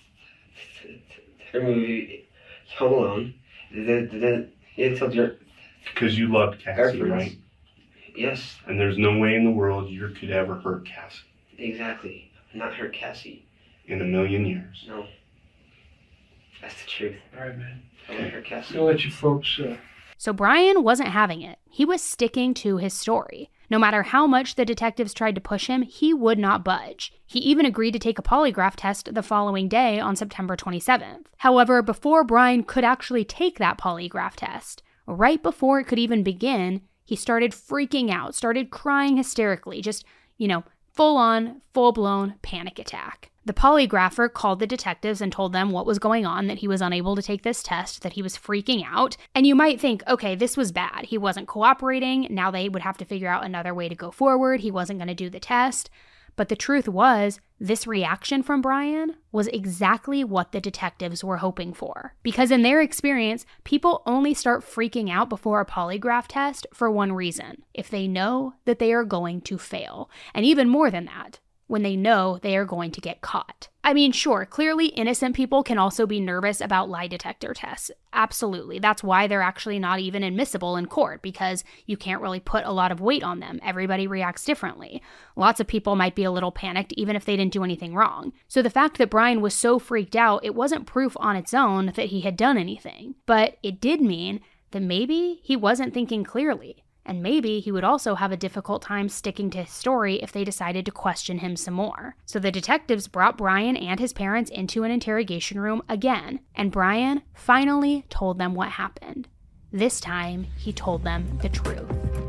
movie Home Alone, they told your... Because you loved Cassie, right? Yes. And there's no way in the world you could ever hurt Cassie. Exactly. Not hurt Cassie. In a million years. No. That's the truth. All right, man. I won't hurt Cassie. I'll let you folks... So Brian wasn't having it. He was sticking to his story. No matter how much the detectives tried to push him, he would not budge. He even agreed to take a polygraph test the following day on September 27th. However, before Brian could actually take that polygraph test, right before it could even begin, he started freaking out, started crying hysterically, just, full-on, full-blown panic attack. The polygrapher called the detectives and told them what was going on, that he was unable to take this test, that he was freaking out. And you might think, okay, this was bad. He wasn't cooperating. Now they would have to figure out another way to go forward. He wasn't going to do the test. But the truth was, this reaction from Brian was exactly what the detectives were hoping for. Because in their experience, people only start freaking out before a polygraph test for one reason: if they know that they are going to fail. And even more than that, when they know they are going to get caught. I mean, sure, clearly innocent people can also be nervous about lie detector tests. Absolutely. That's why they're actually not even admissible in court, because you can't really put a lot of weight on them. Everybody reacts differently. Lots of people might be a little panicked even if they didn't do anything wrong. So the fact that Brian was so freaked out, it wasn't proof on its own that he had done anything. But it did mean that maybe he wasn't thinking clearly. And maybe he would also have a difficult time sticking to his story if they decided to question him some more. So the detectives brought Brian and his parents into an interrogation room again, and Brian finally told them what happened. This time, he told them the truth.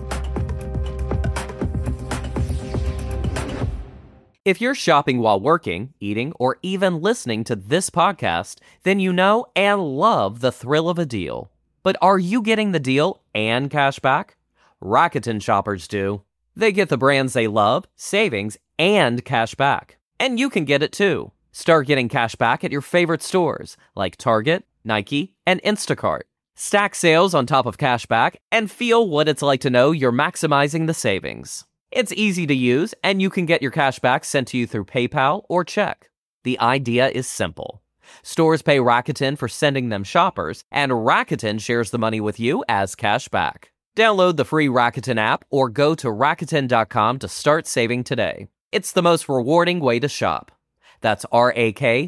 If you're shopping while working, eating, or even listening to this podcast, then you know and love the thrill of a deal. But are you getting the deal and cash back? Rakuten shoppers do. They get the brands they love, savings, and cash back. And you can get it too. Start getting cash back at your favorite stores like Target, Nike, and Instacart. Stack sales on top of cash back and feel what it's like to know you're maximizing the savings. It's easy to use, and you can get your cash back sent to you through PayPal or check. The idea is simple. Stores pay Rakuten for sending them shoppers, and Rakuten shares the money with you as cash back. Download the free Rakuten app or go to Rakuten.com to start saving today. It's the most rewarding way to shop. That's Rakuten,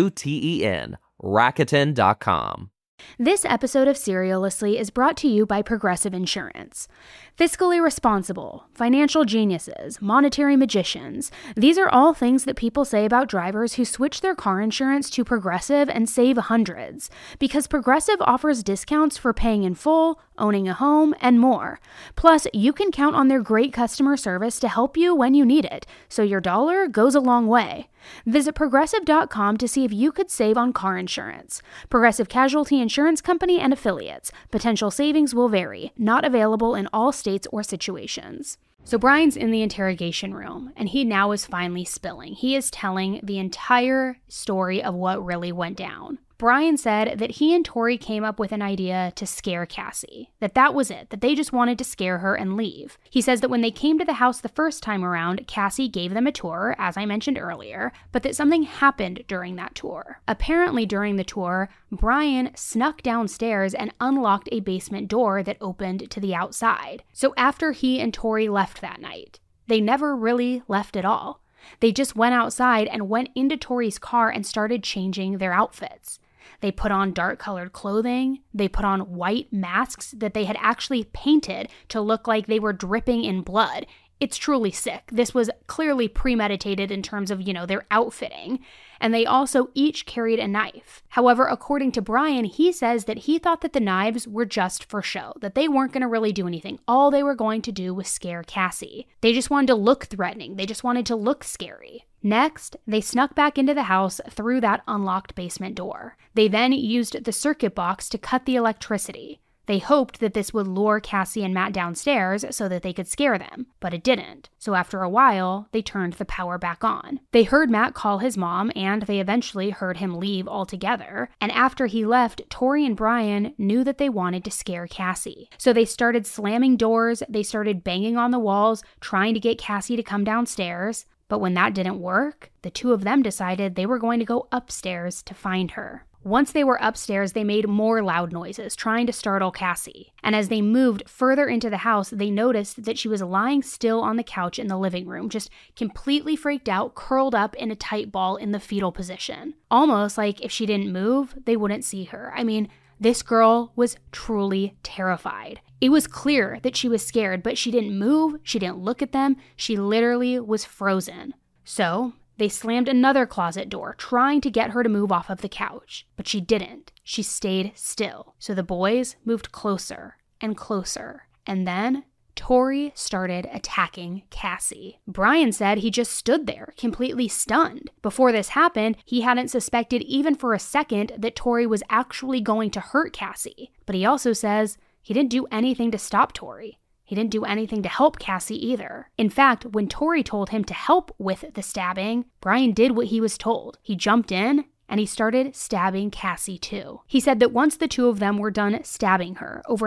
Rakuten.com. This episode of Serialously is brought to you by Progressive Insurance. Fiscally responsible, financial geniuses, monetary magicians. These are all things that people say about drivers who switch their car insurance to Progressive and save hundreds. Because Progressive offers discounts for paying in full, owning a home, and more. Plus, you can count on their great customer service to help you when you need it, so your dollar goes a long way. Visit Progressive.com to see if you could save on car insurance. Progressive Casualty Insurance Company and Affiliates. Potential savings will vary. Not available in all states or situations. So Brian's in the interrogation room, and he now is finally spilling. He is telling the entire story of what really went down. Brian said that he and Tori came up with an idea to scare Cassie, that was it, that they just wanted to scare her and leave. He says that when they came to the house the first time around, Cassie gave them a tour, as I mentioned earlier, but that something happened during that tour. Apparently during the tour, Brian snuck downstairs and unlocked a basement door that opened to the outside. So after he and Tori left that night, they never really left at all. They just went outside and went into Tori's car and started changing their outfits. They put on dark-colored clothing. They put on white masks that they had actually painted to look like they were dripping in blood. It's truly sick. This was clearly premeditated in terms of, their outfitting. And they also each carried a knife. However, according to Brian, he says that he thought that the knives were just for show, that they weren't going to really do anything. All they were going to do was scare Cassie. They just wanted to look threatening. They just wanted to look scary. Next, they snuck back into the house through that unlocked basement door. They then used the circuit box to cut the electricity. They hoped that this would lure Cassie and Matt downstairs so that they could scare them, but it didn't. So after a while, they turned the power back on. They heard Matt call his mom, and they eventually heard him leave altogether. And after he left, Tori and Brian knew that they wanted to scare Cassie. So they started slamming doors, they started banging on the walls, trying to get Cassie to come downstairs. But when that didn't work, the two of them decided they were going to go upstairs to find her. Once they were upstairs, they made more loud noises, trying to startle Cassie. And as they moved further into the house, they noticed that she was lying still on the couch in the living room, just completely freaked out, curled up in a tight ball in the fetal position. Almost like if she didn't move, they wouldn't see her. I mean, this girl was truly terrified. It was clear that she was scared, but she didn't move, she didn't look at them, she literally was frozen. So they slammed another closet door, trying to get her to move off of the couch, but she didn't. She stayed still. So the boys moved closer and closer, and then Tori started attacking Cassie. Brian said he just stood there, completely stunned. Before this happened, he hadn't suspected even for a second that Tori was actually going to hurt Cassie. But he also says he didn't do anything to stop Tori. He didn't do anything to help Cassie either. In fact, when Tori told him to help with the stabbing, Brian did what he was told. He jumped in and he started stabbing Cassie too. He said that once the two of them were done stabbing her over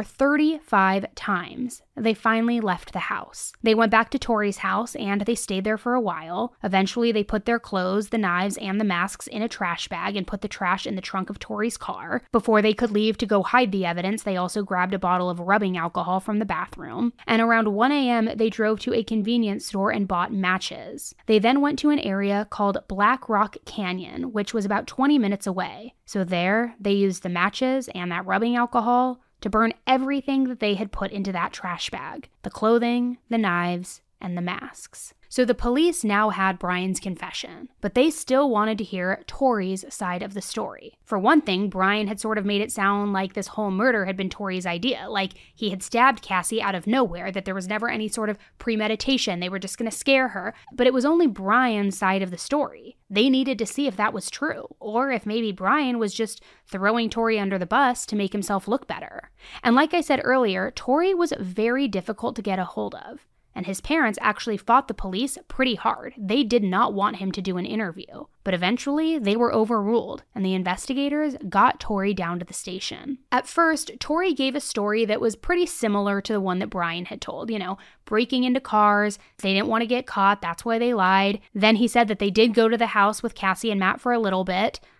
35 times, they finally left the house. They went back to Tori's house and they stayed there for a while. Eventually, they put their clothes, the knives, and the masks in a trash bag and put the trash in the trunk of Tori's car. Before they could leave to go hide the evidence, they also grabbed a bottle of rubbing alcohol from the bathroom. And around 1 a.m., they drove to a convenience store and bought matches. They then went to an area called Black Rock Canyon, which was about 20 minutes away. So there, they used the matches and that rubbing alcohol to burn everything that they had put into that trash bag. The clothing, the knives, and the masks. So the police now had Brian's confession, but they still wanted to hear Tori's side of the story. For one thing, Brian had sort of made it sound like this whole murder had been Tori's idea, like he had stabbed Cassie out of nowhere, that there was never any sort of premeditation, they were just going to scare her. But it was only Brian's side of the story. They needed to see if that was true, or if maybe Brian was just throwing Tori under the bus to make himself look better. And like I said earlier, Tori was very difficult to get a hold of. And his parents actually fought the police pretty hard. They did not want him to do an interview. But eventually, they were overruled, and the investigators got Tori down to the station. At first, Tori gave a story that was pretty similar to the one that Brian had told, breaking into cars. They didn't want to get caught, that's why they lied. Then he said that they did go to the house with Cassie and Matt for a little bit,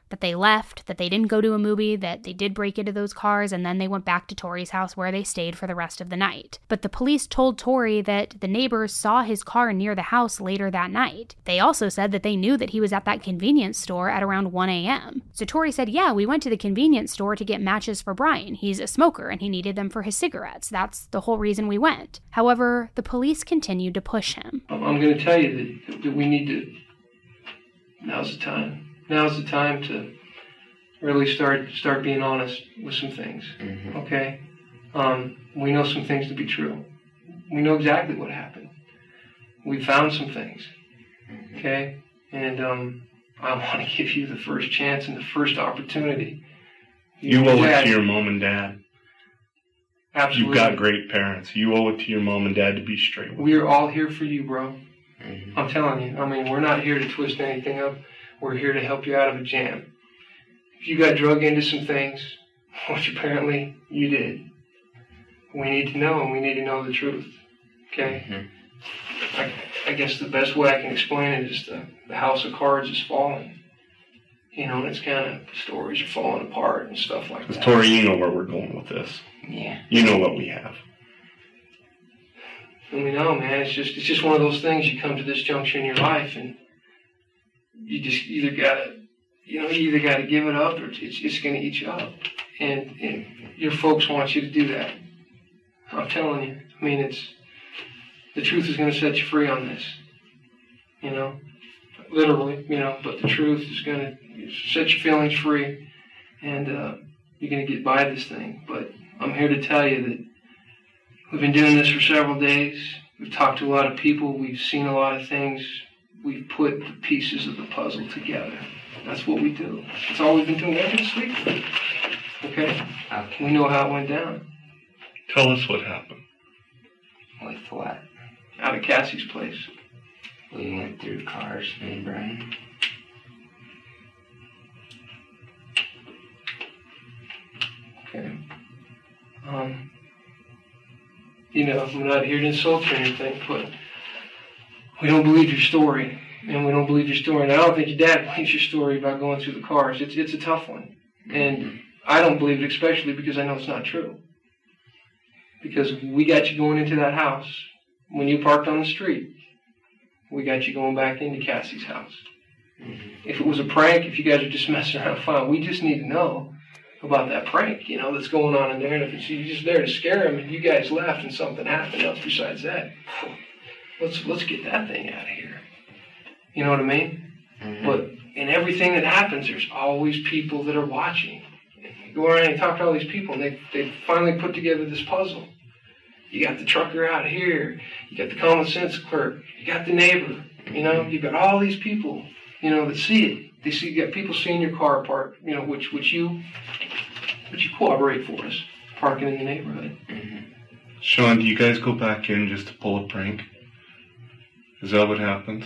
that they left, that they didn't go to a movie, that they did break into those cars, and then they went back to Tori's house where they stayed for the rest of the night. But the police told Tori that the neighbors saw his car near the house later that night. They also said that they knew that he was at that convenience store at around 1 a.m. So Tori said, yeah, we went to the convenience store to get matches for Brian. He's a smoker and he needed them for his cigarettes. That's the whole reason we went. However, the police continued to push him. I'm going to tell you that we need to, now's the time. Now's the time to really start being honest with some things, okay? We know some things to be true. We know exactly what happened. We found some things, okay? And I want to give you the first chance and the first opportunity. You owe it to your mom and dad. Absolutely. You've got great parents. You owe it to your mom and dad to be straight with We're all here for you, bro. I'm telling you. I mean, we're not here to twist anything up. We're here to help you out of a jam. If you got drug into some things, which apparently you did, we need to know, and we need to know the truth. Okay? I guess the best way I can explain it is the house of cards is falling. You know, and it's kind of, stories are falling apart and stuff like that. Tori, you know where we're going with this. Yeah. You know what we have. And we know, man, it's just one of those things. You come to this juncture in your life and you just either gotta give it up or it's gonna eat you up. And your folks want you to do that. I'm telling you. I mean, the truth is gonna set you free on this. You know? Literally, you know, but the truth is gonna set your feelings free and you're gonna get by this thing. But I'm here to tell you that we've been doing this for several days. We've talked to a lot of people. We've seen a lot of things. We've put the pieces of the puzzle together. That's what we do. That's all we've been doing. We've been sleeping. Okay? We know how it went down. Tell us what happened. With what? Out of Cassie's place. We went through cars, me and Brian. Okay. You know, I'm not here to insult you or anything, but we don't believe your story. And we don't believe your story. And I don't think your dad believes your story about going through the cars. It's a tough one. And I don't believe it, especially because I know it's not true. Because we got you going into that house. When you parked on the street, we got you going back into Cassie's house. If it was a prank, if you guys are just messing around, fine. We just need to know about that prank, you know, that's going on in there. And if it's you just there to scare him and you guys left and something happened else besides that, let's get that thing out of here. You know what I mean? But in everything that happens, there's always people that are watching. And you go around and talk to all these people, and they finally put together this puzzle. You got the trucker out here. You got the common sense clerk. You got the neighbor. You know, you've got all these people, you know, that see it. They see, you got people seeing your car parked, you know, which you corroborate for us, parking in the neighborhood. Sean, do you guys go back in just to pull a prank? Is that what happens?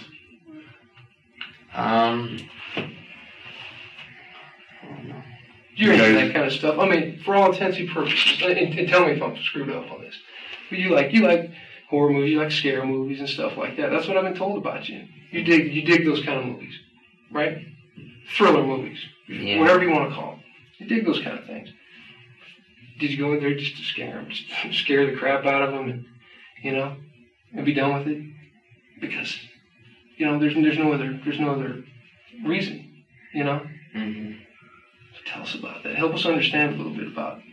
You're into that kind of stuff. I mean, for all intents and purposes, and tell me if I'm screwed up on this, but you like horror movies, you like scare movies and stuff like that. That's what I've been told about you. You dig those kind of movies, right? Thriller movies, whatever you want to call them. You dig those kind of things. Did you go in there just to scare them, just to scare the crap out of them, and you know, and be done with it? Because you know, there's no other reason, you know. So tell us about that. Help us understand a little bit about it.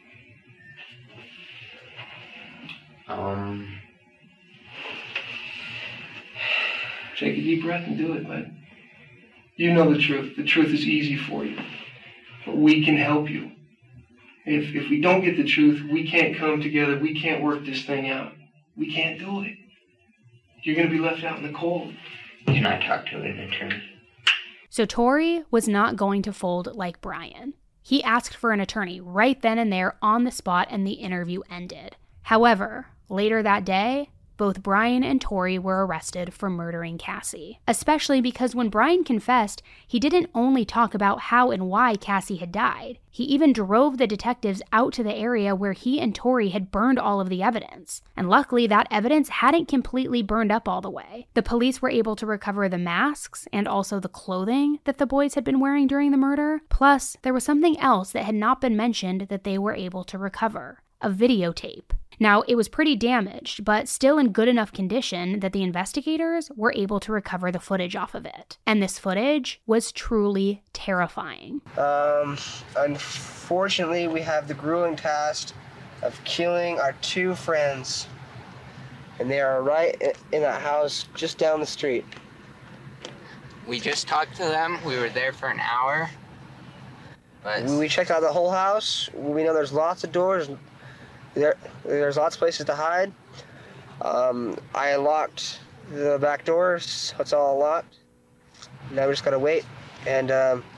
Take a deep breath and do it, bud. You know the truth. The truth is easy for you. But we can help you. If we don't get the truth, we can't come together. We can't work this thing out. We can't do it. You're going to be left out in the cold. Can I talk to an attorney? So Tori was not going to fold like Brian. He asked for an attorney right then and there on the spot, and the interview ended. However, later that day, both Brian and Tori were arrested for murdering Cassie. Especially because when Brian confessed, he didn't only talk about how and why Cassie had died. He even drove the detectives out to the area where he and Tori had burned all of the evidence. And luckily, that evidence hadn't completely burned up all the way. The police were able to recover the masks and also the clothing that the boys had been wearing during the murder. Plus, there was something else that had not been mentioned that they were able to recover: a videotape. Now, it was pretty damaged, but still in good enough condition that the investigators were able to recover the footage off of it. And this footage was truly terrifying. Unfortunately, we have the grueling task of killing our 2 friends. And they are right in that house just down the street. We just talked to them. We were there for an hour. But we checked out the whole house. We know there's lots of doors. There's lots of places to hide. I unlocked the back doors, so it's all unlocked. Now we just gotta wait. And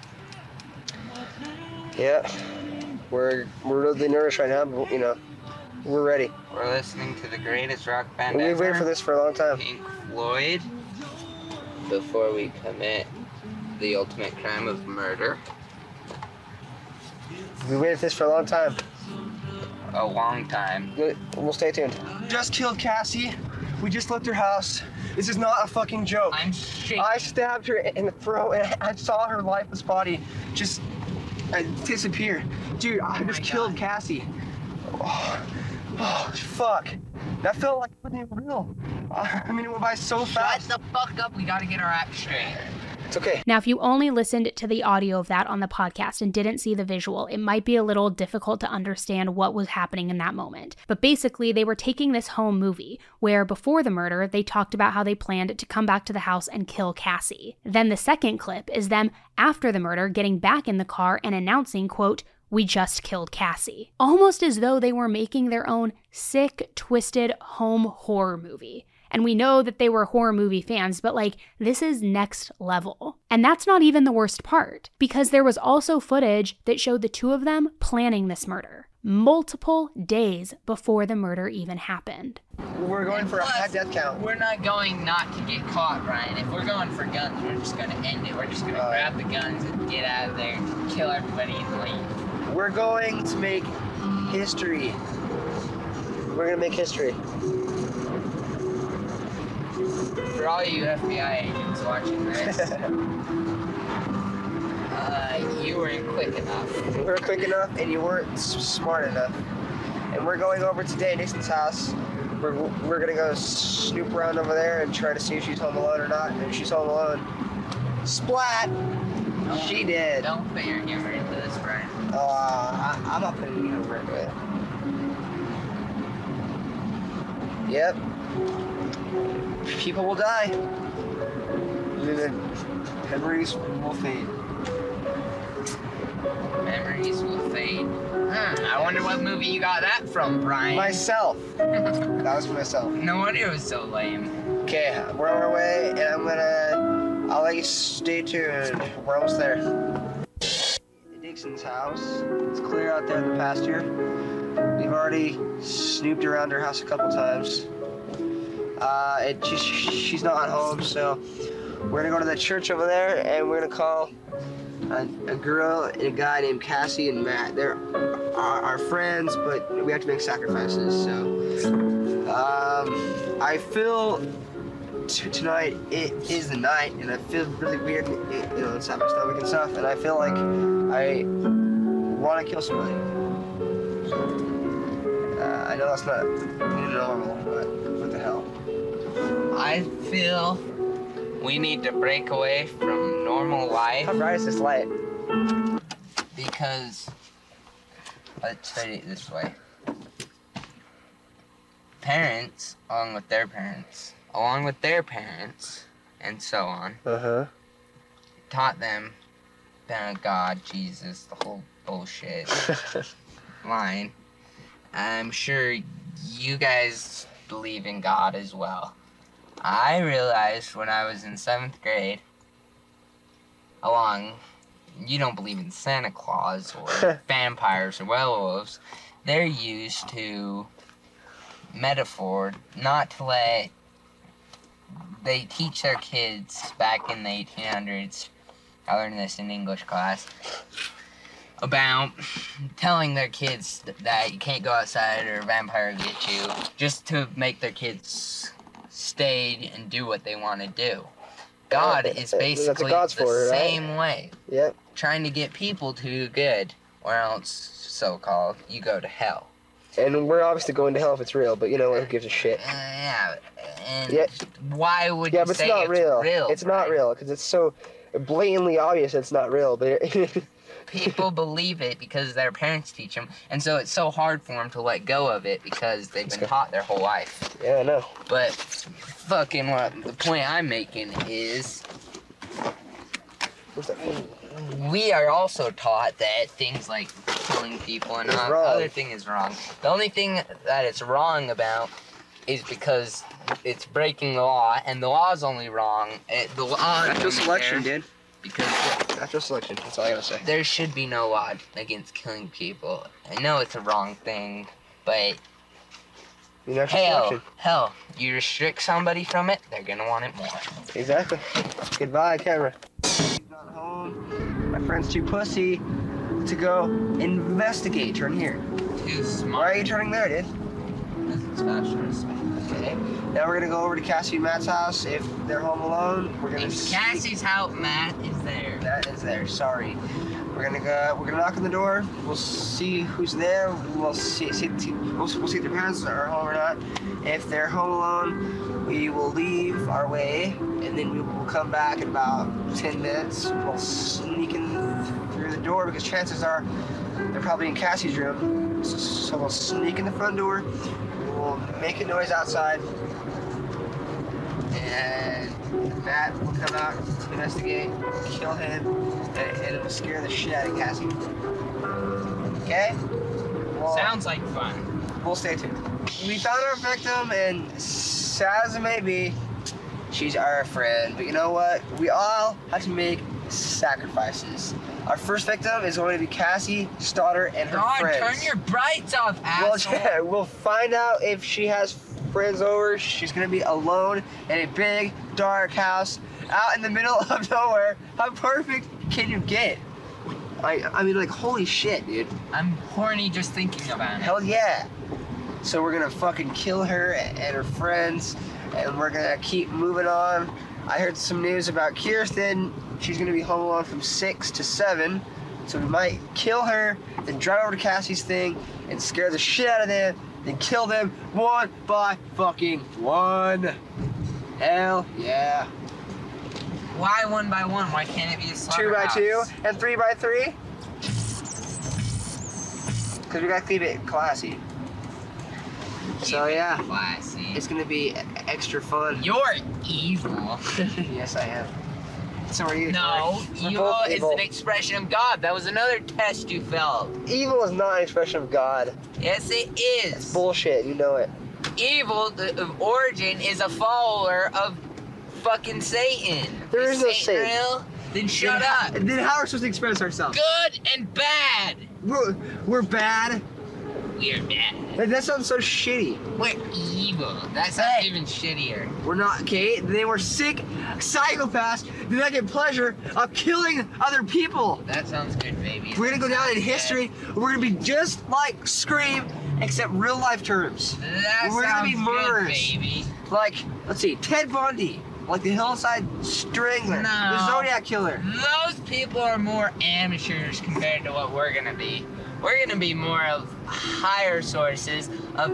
yeah, we're really nervous right now, but we're ready. We're listening to the greatest rock band ever. We've waited for this for a long time. Pink Floyd. Before we commit the ultimate crime of murder. We waited for this for a long time. A long time. We'll stay tuned. Just killed Cassie. We just left her house. This is not a fucking joke. I'm shaking. I stabbed her in the throat and I saw her lifeless body just disappear. Dude, I just killed Cassie. Oh, fuck. That felt like it wasn't even real. I mean, it went by so fast. Shut the fuck up. We gotta get our act straight. It's okay. Now, if you only listened to the audio of that on the podcast and didn't see the visual, it might be a little difficult to understand what was happening in that moment. But basically, they were taking this home movie where before the murder, they talked about how they planned to come back to the house and kill Cassie. Then the second clip is them after the murder getting back in the car and announcing, quote, "We just killed Cassie." Almost as though they were making their own sick, twisted home horror movie. And we know that they were horror movie fans, but this is next level. And that's not even the worst part, because there was also footage that showed the 2 of them planning this murder multiple days before the murder even happened. We're going for a high death count. We're not going not to get caught, Brian. If we're going for guns, we're just gonna end it. We're just gonna grab the guns and get out of there and kill everybody and leave. We're going to make history. We're gonna make history. For all you FBI agents watching this, you weren't quick enough. You weren't quick enough and you weren't smart enough. And we're going over to Nixon's house. We're gonna go snoop around over there and try to see if she's home alone or not. And if she's home alone, splat! She did. Don't put your humor into this, Brian. I'm not putting humor into it. Yep. People will die. Memories will fade. Memories will fade. I wonder what movie you got that from, Brian. Myself. That was for myself. No wonder it was so lame. Okay, we're on our way, and I'll let you stay tuned. We're almost there. Dixon's house. It's clear out there in the pasture. We've already snooped around her house a couple times. She's not at home, so we're gonna go to the church over there, and we're gonna call a girl and a guy named Cassie and Matt. They're our friends, but we have to make sacrifices. So I feel tonight it is the night, and I feel really weird, inside my stomach and stuff, and I feel like I want to kill somebody. I know that's not normal, but what the hell? I feel we need to break away from normal life. How bright is this light? Because, let's say it this way. Parents, along with their parents, and so on, taught them about God, Jesus, the whole bullshit line. I'm sure you guys believe in God as well. I realized when I was in 7th grade, you don't believe in Santa Claus or vampires or werewolves. They're used to metaphor not to let... They teach their kids back in the 1800s, I learned this in English class, about telling their kids that you can't go outside or a vampire will get you, just to make their kids stay and do what they want to do. God is basically the same way. Yep. Trying to get people to do good, or else, so-called, you go to hell. And we're obviously going to hell if it's real, but you know what? Who gives a shit? Yeah. And why would you but say it's not real? It's right? not real because it's so blatantly obvious it's not real. But people believe it because their parents teach them, and so it's so hard for them to let go of it because they've been taught their whole life. Yeah, I know. But fucking what the point I'm making is, we are also taught that things like killing people and other thing is wrong. The only thing that it's wrong about is because it's breaking the law, and the law is only wrong. The law is natural selection, dude. Because natural selection. That's all I gotta say. There should be no law against killing people. I know it's a wrong thing, but hell, you restrict somebody from it, they're gonna want it more. Exactly. Goodbye, camera. He's not home. My friend's too pussy to go investigate. Turn here. Too smart. Why are you turning there, dude? That's faster. Okay. Now we're gonna go over to Cassie and Matt's house. If they're home alone, we're gonna. If Cassie's house, Matt is there. Matt is there. Sorry. We're gonna go. We're gonna knock on the door. We'll see who's there. We'll see if their parents are home or not. If they're home alone, we will leave our way, and then we will come back in about 10 minutes. We'll sneak in through the door because chances are they're probably in Cassie's room. So we'll sneak in the front door. We'll make a noise outside, and Matt will come out, investigate, kill him, and it will scare the shit out of Cassie. Okay? Well, sounds like fun. We'll stay tuned. We found our victim, and sad as it may be, she's our friend. But you know what? We all have to make sacrifices. Our first victim is going to be Cassie Stoddard and her friends. God, turn your brights off, asshole. Well, yeah, we'll find out if she has friends over. She's going to be alone in a big, dark house out in the middle of nowhere. How perfect can you get? I mean, like, holy shit, dude. I'm horny just thinking about it. Hell yeah. So we're going to fucking kill her and her friends, and we're going to keep moving on. I heard some news about Kirsten. She's gonna be home alone from 6 to 7. So we might kill her, then drive over to Cassie's thing and scare the shit out of them, then kill them one by fucking one. Hell yeah. Why one by one? Why can't it be a slaughterhouse? 2 by 2 and 3 by 3? Because we gotta keep it classy. So yeah, classy. It's gonna be extra fun. You're evil. Yes, I am. So are you. No, evil is an expression of God. That was another test you failed. Evil is not an expression of God. Yes, it is. It's bullshit. You know it. Evil, of origin, is a follower of fucking Satan. There is no Satan. Real? Then shut up. Then how are we supposed to express ourselves? Good and bad. We're bad. We're bad. That sounds so shitty. We're evil. That sounds even shittier. We're not, okay? They were sick psychopaths. Do not get pleasure of killing other people. That sounds good, baby. We're gonna go down in history. We're gonna be just like Scream, except real life terms. We're gonna be murderers. Good, baby. Like, let's see, Ted Bundy. Like the Hillside Strangler. No. The Zodiac Killer. Those people are more amateurs compared to what we're gonna be. We're gonna be more of higher sources of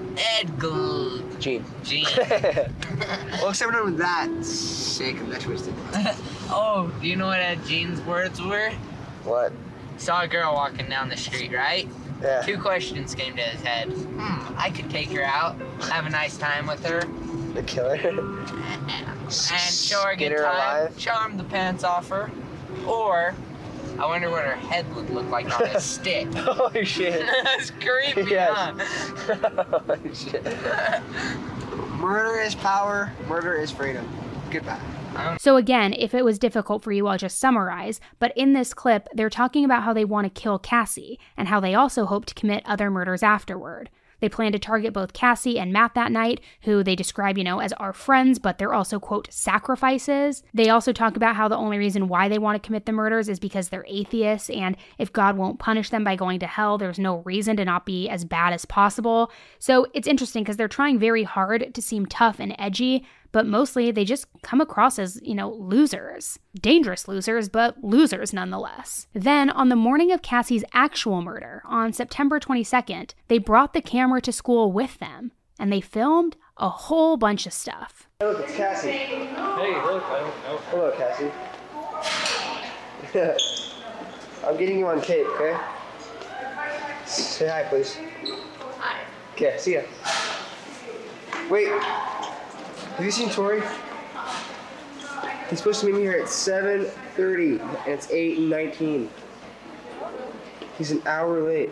Gene. Well, except we're not with that sick and that twisted. Oh, do you know what Gene's words were? What? Saw a girl walking down the street, right? Yeah. 2 questions came to his head. I could take her out, have a nice time with her. The killer. And show her a good time. Alive. Charm the pants off her. Or, I wonder what her head would look like on a stick. Holy shit. That's creepy, yes. huh? Holy shit. Murder is power. Murder is freedom. Goodbye. So again, if it was difficult for you, I'll just summarize. But in this clip, they're talking about how they want to kill Cassie and how they also hope to commit other murders afterward. They plan to target both Cassie and Matt that night, who they describe, as our friends, but they're also, quote, sacrifices. They also talk about how the only reason why they want to commit the murders is because they're atheists, and if God won't punish them by going to hell, there's no reason to not be as bad as possible. So it's interesting because they're trying very hard to seem tough and edgy, but mostly they just come across as, losers. Dangerous losers, but losers nonetheless. Then, on the morning of Cassie's actual murder, on September 22nd, they brought the camera to school with them, and they filmed a whole bunch of stuff. Hey, look, it's Cassie. Hey, look, Hello, Cassie. I'm getting you on tape, okay? Say hi, please. Hi. Okay, see ya. Wait. Have you seen Tori? He's supposed to meet me here at 7:30, and it's 8:19. He's an hour late.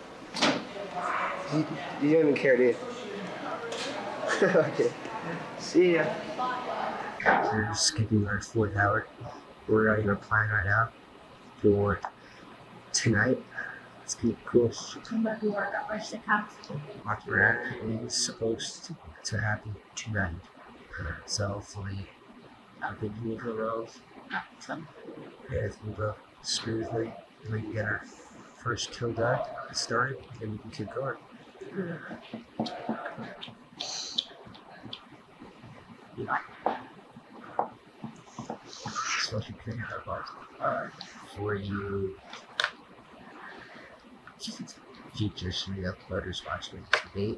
You don't even care, do you? Okay. See ya. We're skipping our 4th hour. We're writing our plan right now for tonight. It's gonna be cool. Come back to work at my sick house. What we're is supposed to happen tonight. So hopefully everything will go well. Everything will go smoothly. We can get our first kill done, started, and we can keep going. Yeah. Especially picking up our for you future street uploaders watching the debate.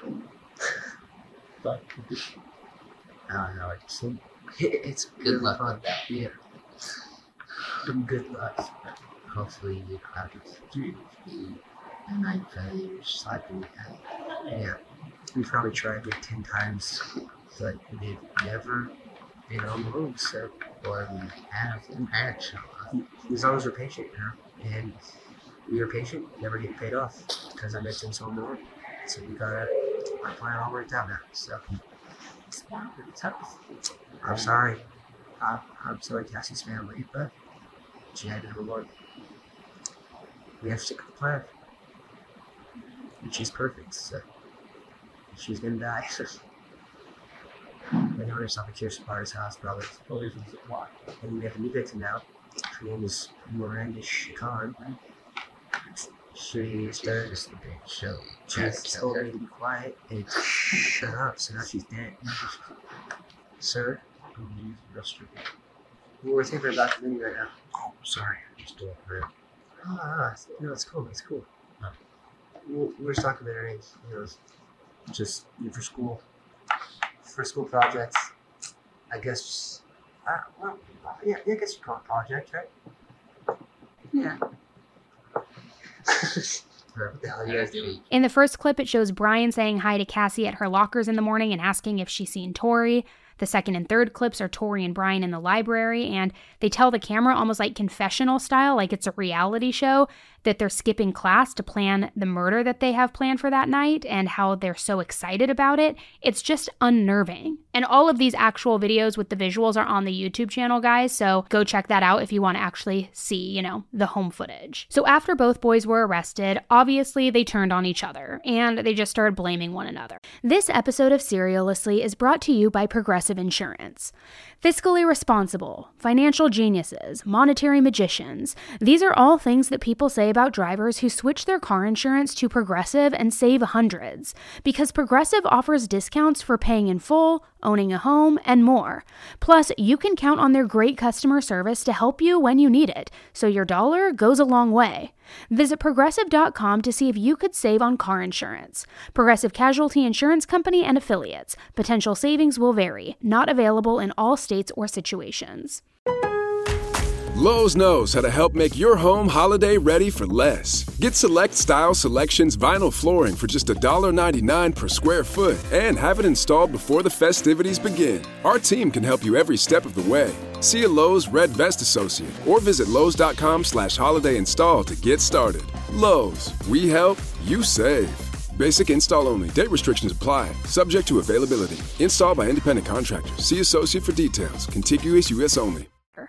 But I don't know, it's good luck on that. Yeah. Good luck. Hopefully you have the night failures like we had. Yeah. We probably tried it 10 times, but we've never been on the road, so or we have actually. As long as we're patient, and we are patient, never get paid off because I mentioned it's on the road. So we got our plan all worked out now. So it's tough. I'm sorry. I'm sorry, Cassie's family, but she had to reward. We have to stick with the plan. And she's perfect, so she's gonna die. I know there's up at Kirsten Potter's house, probably. And we have a new victim now. Her name is Miranda Khan. She started us the big show. She told me to be quiet and shut up, so now she's dead. Sir? We're thinking about the menu right now. Oh, sorry. I just don't know. No, it's cool. It's cool. We're just talking about names. Just for school. For school projects. I guess. Yeah, I guess you call it project, right? Yeah. In the first clip, it shows Brian saying hi to Cassie at her lockers in the morning and asking if she's seen Tori. The second and third clips are Tori and Brian in the library, and they tell the camera almost like confessional style, like it's a reality show, that they're skipping class to plan the murder that they have planned for that night and how they're so excited about it. It's just unnerving. And all of these actual videos with the visuals are on the YouTube channel, guys, so go check that out if you want to actually see, the home footage. So after both boys were arrested, obviously they turned on each other, and they just started blaming one another. This episode of Serialously is brought to you by Progressive Insurance. Fiscally responsible, financial geniuses, monetary magicians. These are all things that people say about drivers who switch their car insurance to Progressive and save hundreds. Because Progressive offers discounts for paying in full, owning a home, and more. Plus, you can count on their great customer service to help you when you need it, so your dollar goes a long way. Visit Progressive.com to see if you could save on car insurance. Progressive Casualty Insurance Company and Affiliates. Potential savings will vary. Not available in all states or situations. Lowe's knows how to help make your home holiday ready for less. Get Select Style Selections vinyl flooring for just $1.99 per square foot and have it installed before the festivities begin. Our team can help you every step of the way. See a Lowe's Red Vest associate or visit Lowe's.com/holiday install to get started. Lowe's, we help, you save. Basic install only. Date restrictions apply. Subject to availability. Installed by independent contractors. See associate for details. Contiguous U.S. only.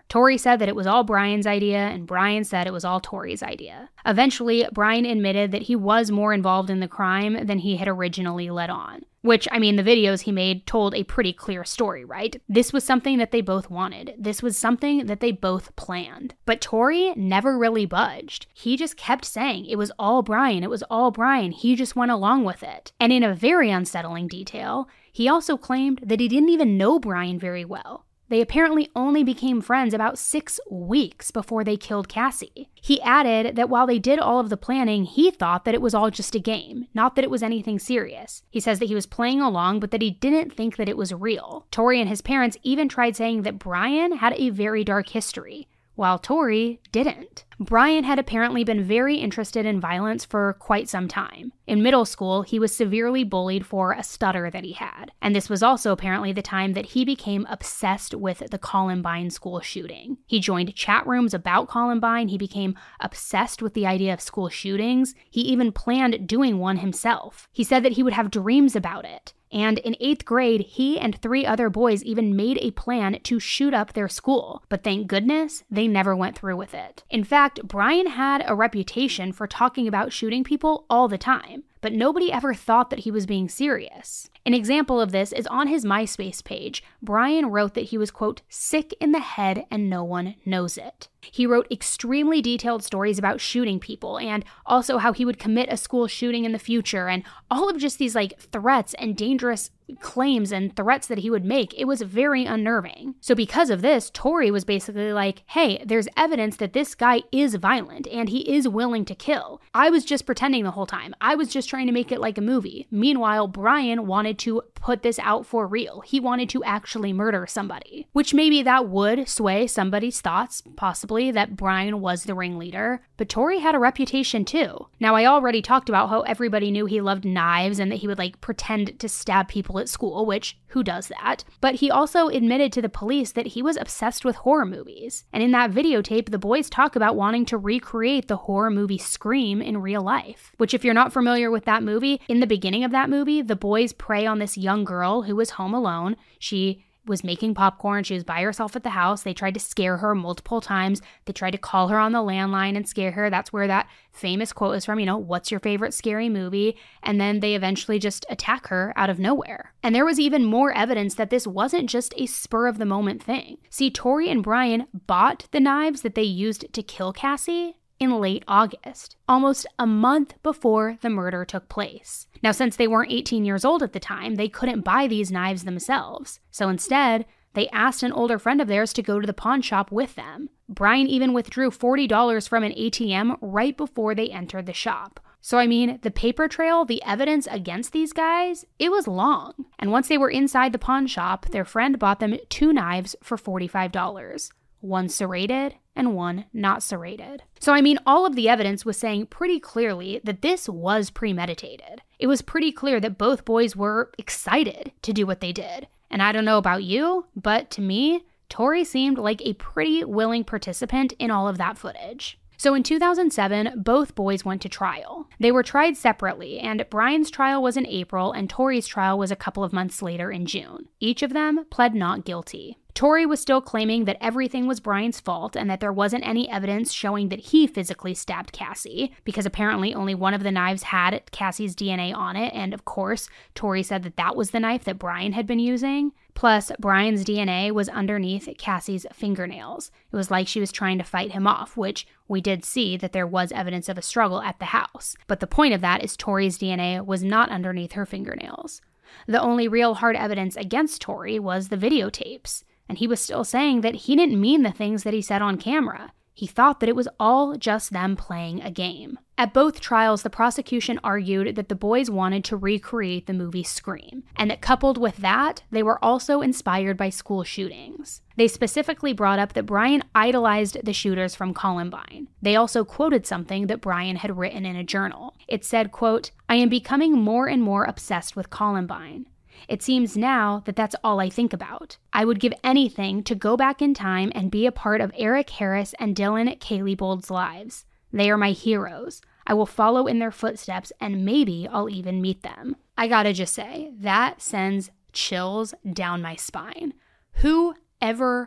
Tori said that it was all Brian's idea, and Brian said it was all Tori's idea. Eventually, Brian admitted that he was more involved in the crime than he had originally let on. Which, I mean, the videos he made told a pretty clear story, right? This was something that they both wanted. This was something that they both planned. But Tori never really budged. He just kept saying it was all Brian, it was all Brian. He just went along with it. And in a very unsettling detail, he also claimed that he didn't even know Brian very well. They apparently only became friends about 6 weeks before they killed Cassie. He added that while they did all of the planning, he thought that it was all just a game, not that it was anything serious. He says that he was playing along, but that he didn't think that it was real. Tori and his parents even tried saying that Brian had a very dark history, while Tori didn't. Brian had apparently been very interested in violence for quite some time. In middle school, he was severely bullied for a stutter that he had. And this was also apparently the time that he became obsessed with the Columbine school shooting. He joined chat rooms about Columbine. He became obsessed with the idea of school shootings. He even planned doing one himself. He said that he would have dreams about it. And in 8th grade, he and 3 other boys even made a plan to shoot up their school. But thank goodness, they never went through with it. In fact, Brian had a reputation for talking about shooting people all the time, but nobody ever thought that he was being serious. An example of this is on his MySpace page. Brian wrote that he was, quote, sick in the head and no one knows it. He wrote extremely detailed stories about shooting people and also how he would commit a school shooting in the future and all of just these threats and dangerous claims and threats that he would make. It was very unnerving. So because of this, Tori was basically like, hey, there's evidence that this guy is violent and he is willing to kill. I was just pretending the whole time. I was just trying to make it like a movie. Meanwhile, Brian wanted to put this out for real. He wanted to actually murder somebody, which maybe that would sway somebody's thoughts, possibly that Brian was the ringleader, but Tori had a reputation too. Now, I already talked about how everybody knew he loved knives and that he would pretend to stab people at school, which who does that? But he also admitted to the police that he was obsessed with horror movies. And in that videotape, the boys talk about wanting to recreate the horror movie Scream in real life, which if you're not familiar with that movie, in the beginning of that movie, the boys prey on this young girl who was home alone. She was making popcorn. She was by herself at the house. They tried to scare her multiple times. They tried to call her on the landline and scare her. That's where that famous quote is from, what's your favorite scary movie? And then they eventually just attack her out of nowhere. And there was even more evidence that this wasn't just a spur of the moment thing. See, Tori and Brian bought the knives that they used to kill Cassie in late August, almost a month before the murder took place. Now, since they weren't 18 years old at the time, they couldn't buy these knives themselves. So instead, they asked an older friend of theirs to go to the pawn shop with them. Brian even withdrew $40 from an ATM right before they entered the shop. So I mean, the paper trail, the evidence against these guys, it was long. And once they were inside the pawn shop, their friend bought them 2 knives for $45. One serrated and one not serrated. So I mean, all of the evidence was saying pretty clearly that this was premeditated. It was pretty clear that both boys were excited to do what they did. And I don't know about you, but to me, Tori seemed like a pretty willing participant in all of that footage. So in 2007, both boys went to trial. They were tried separately, and Brian's trial was in April and Tori's trial was a couple of months later in June. Each of them pled not guilty. Tori was still claiming that everything was Brian's fault and that there wasn't any evidence showing that he physically stabbed Cassie, because apparently only one of the knives had Cassie's DNA on it, and of course, Tori said that that was the knife that Brian had been using. Plus, Brian's DNA was underneath Cassie's fingernails. It was like she was trying to fight him off, which we did see that there was evidence of a struggle at the house. But the point of that is Tori's DNA was not underneath her fingernails. The only real hard evidence against Tori was the videotapes. And he was still saying that he didn't mean the things that he said on camera. He thought that it was all just them playing a game. At both trials, the prosecution argued that the boys wanted to recreate the movie Scream, and that coupled with that, they were also inspired by school shootings. They specifically brought up that Brian idolized the shooters from Columbine. They also quoted something that Brian had written in a journal. It said, quote, "I am becoming more and more obsessed with Columbine. It seems now that that's all I think about. I would give anything to go back in time and be a part of Eric Harris and Dylan Cayleybold's lives. They are my heroes. I will follow in their footsteps and maybe I'll even meet them." I gotta just say, that sends chills down my spine. Who ever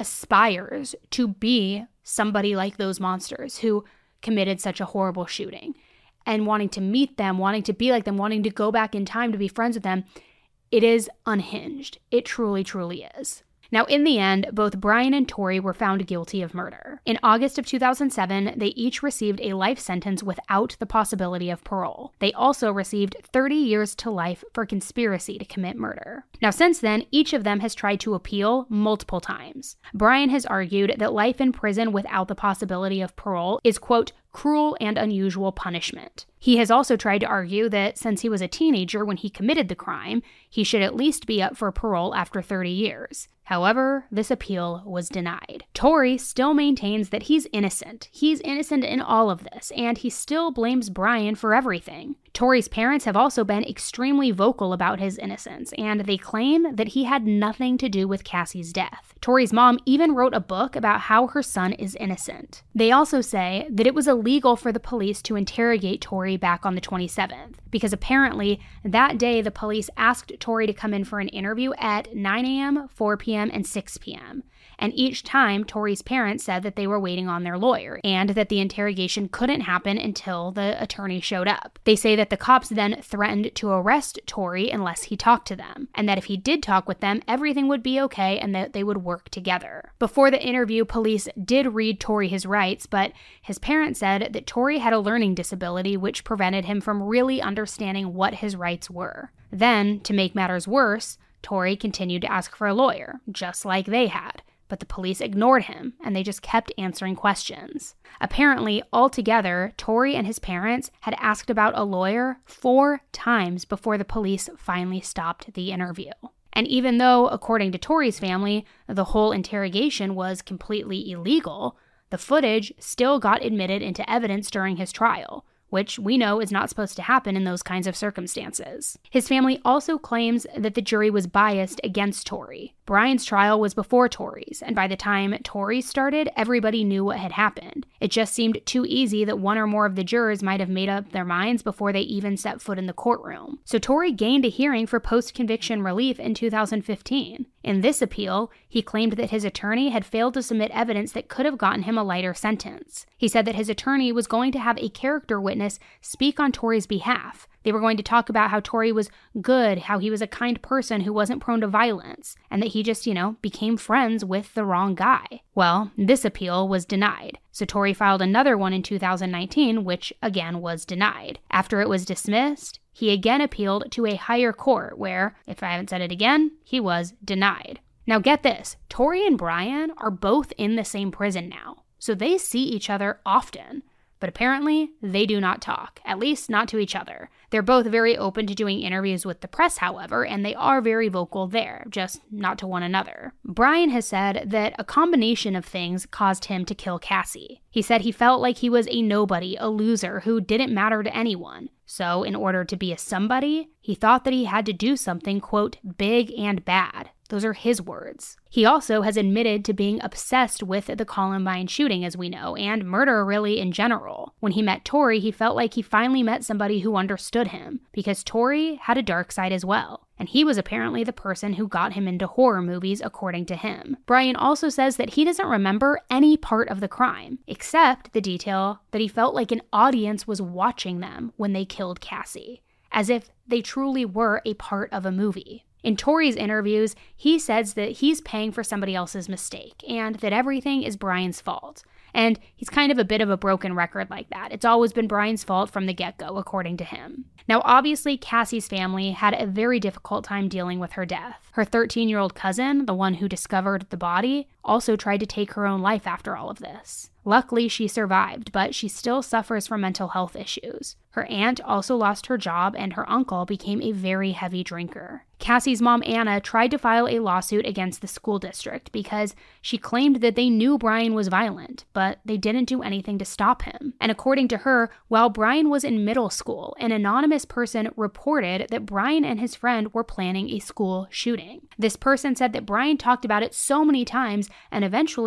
aspires to be somebody like those monsters who committed such a horrible shooting, and wanting to meet them, wanting to be like them, wanting to go back in time to be friends with them, it is unhinged. It truly, truly is. Now, in the end, both Brian and Tori were found guilty of murder. In August of 2007, they each received a life sentence without the possibility of parole. They also received 30 years to life for conspiracy to commit murder. Now, since then, each of them has tried to appeal multiple times. Brian has argued that life in prison without the possibility of parole is, quote, cruel and unusual punishment. He has also tried to argue that since he was a teenager when he committed the crime, he should at least be up for parole after 30 years. However, this appeal was denied. Tori still maintains that he's innocent. He's innocent in all of this, and he still blames Brian for everything. Tori's parents have also been extremely vocal about his innocence, and they claim that he had nothing to do with Cassie's death. Tori's mom even wrote a book about how her son is innocent. They also say that it was illegal for the police to interrogate Tori back on the 27th, because apparently that day the police asked Tori to come in for an interview at 9 a.m., 4 p.m., and 6 p.m. And each time, Tori's parents said that they were waiting on their lawyer and that the interrogation couldn't happen until the attorney showed up. They say that the cops then threatened to arrest Tori unless he talked to them, and that if he did talk with them, everything would be okay and that they would work together. Before the interview, police did read Tori his rights, but his parents said that Tori had a learning disability which prevented him from really understanding what his rights were. Then, to make matters worse, Tori continued to ask for a lawyer, just like they had. But the police ignored him, and they just kept answering questions. Apparently, altogether, Tori and his parents had asked about a lawyer 4 times before the police finally stopped the interview. And even though, according to Tori's family, the whole interrogation was completely illegal, the footage still got admitted into evidence during his trial, which we know is not supposed to happen in those kinds of circumstances. His family also claims that the jury was biased against Tori. Brian's trial was before Tori's, and by the time Tori's started, everybody knew what had happened. It just seemed too easy that one or more of the jurors might have made up their minds before they even set foot in the courtroom. So Tori gained a hearing for post-conviction relief in 2015. In this appeal, he claimed that his attorney had failed to submit evidence that could have gotten him a lighter sentence. He said that his attorney was going to have a character witness speak on Tori's behalf. They were going to talk about how Tori was good, how he was a kind person who wasn't prone to violence, and that he just, became friends with the wrong guy. Well, this appeal was denied. So Tori filed another one in 2019, which again was denied. After it was dismissed, he again appealed to a higher court where, if I haven't said it again, he was denied. Now get this, Tori and Brian are both in the same prison now, so they see each other often. But apparently, they do not talk, at least not to each other. They're both very open to doing interviews with the press, however, and they are very vocal there, just not to one another. Brian has said that a combination of things caused him to kill Cassie. He said he felt like he was a nobody, a loser who didn't matter to anyone. So, in order to be a somebody, he thought that he had to do something, quote, big and bad. Those are his words. He also has admitted to being obsessed with the Columbine shooting, as we know, and murder really in general. When he met Tori, he felt like he finally met somebody who understood him, because Tori had a dark side as well. And he was apparently the person who got him into horror movies, according to him. Brian also says that he doesn't remember any part of the crime, except the detail that he felt like an audience was watching them when they killed Cassie, as if they truly were a part of a movie. In Tori's interviews, he says that he's paying for somebody else's mistake and that everything is Brian's fault. And he's kind of a bit of a broken record like that. It's always been Brian's fault from the get-go, according to him. Now, obviously, Cassie's family had a very difficult time dealing with her death. Her 13-year-old cousin, the one who discovered the body, also tried to take her own life after all of this. Luckily, she survived, but she still suffers from mental health issues. Her aunt also lost her job, and her uncle became a very heavy drinker. Cassie's mom, Anna, tried to file a lawsuit against the school district because she claimed that they knew Brian was violent, but they didn't do anything to stop him. And according to her, while Brian was in middle school, an anonymous person reported that Brian and his friend were planning a school shooting. This person said that Brian talked about it so many times, and eventually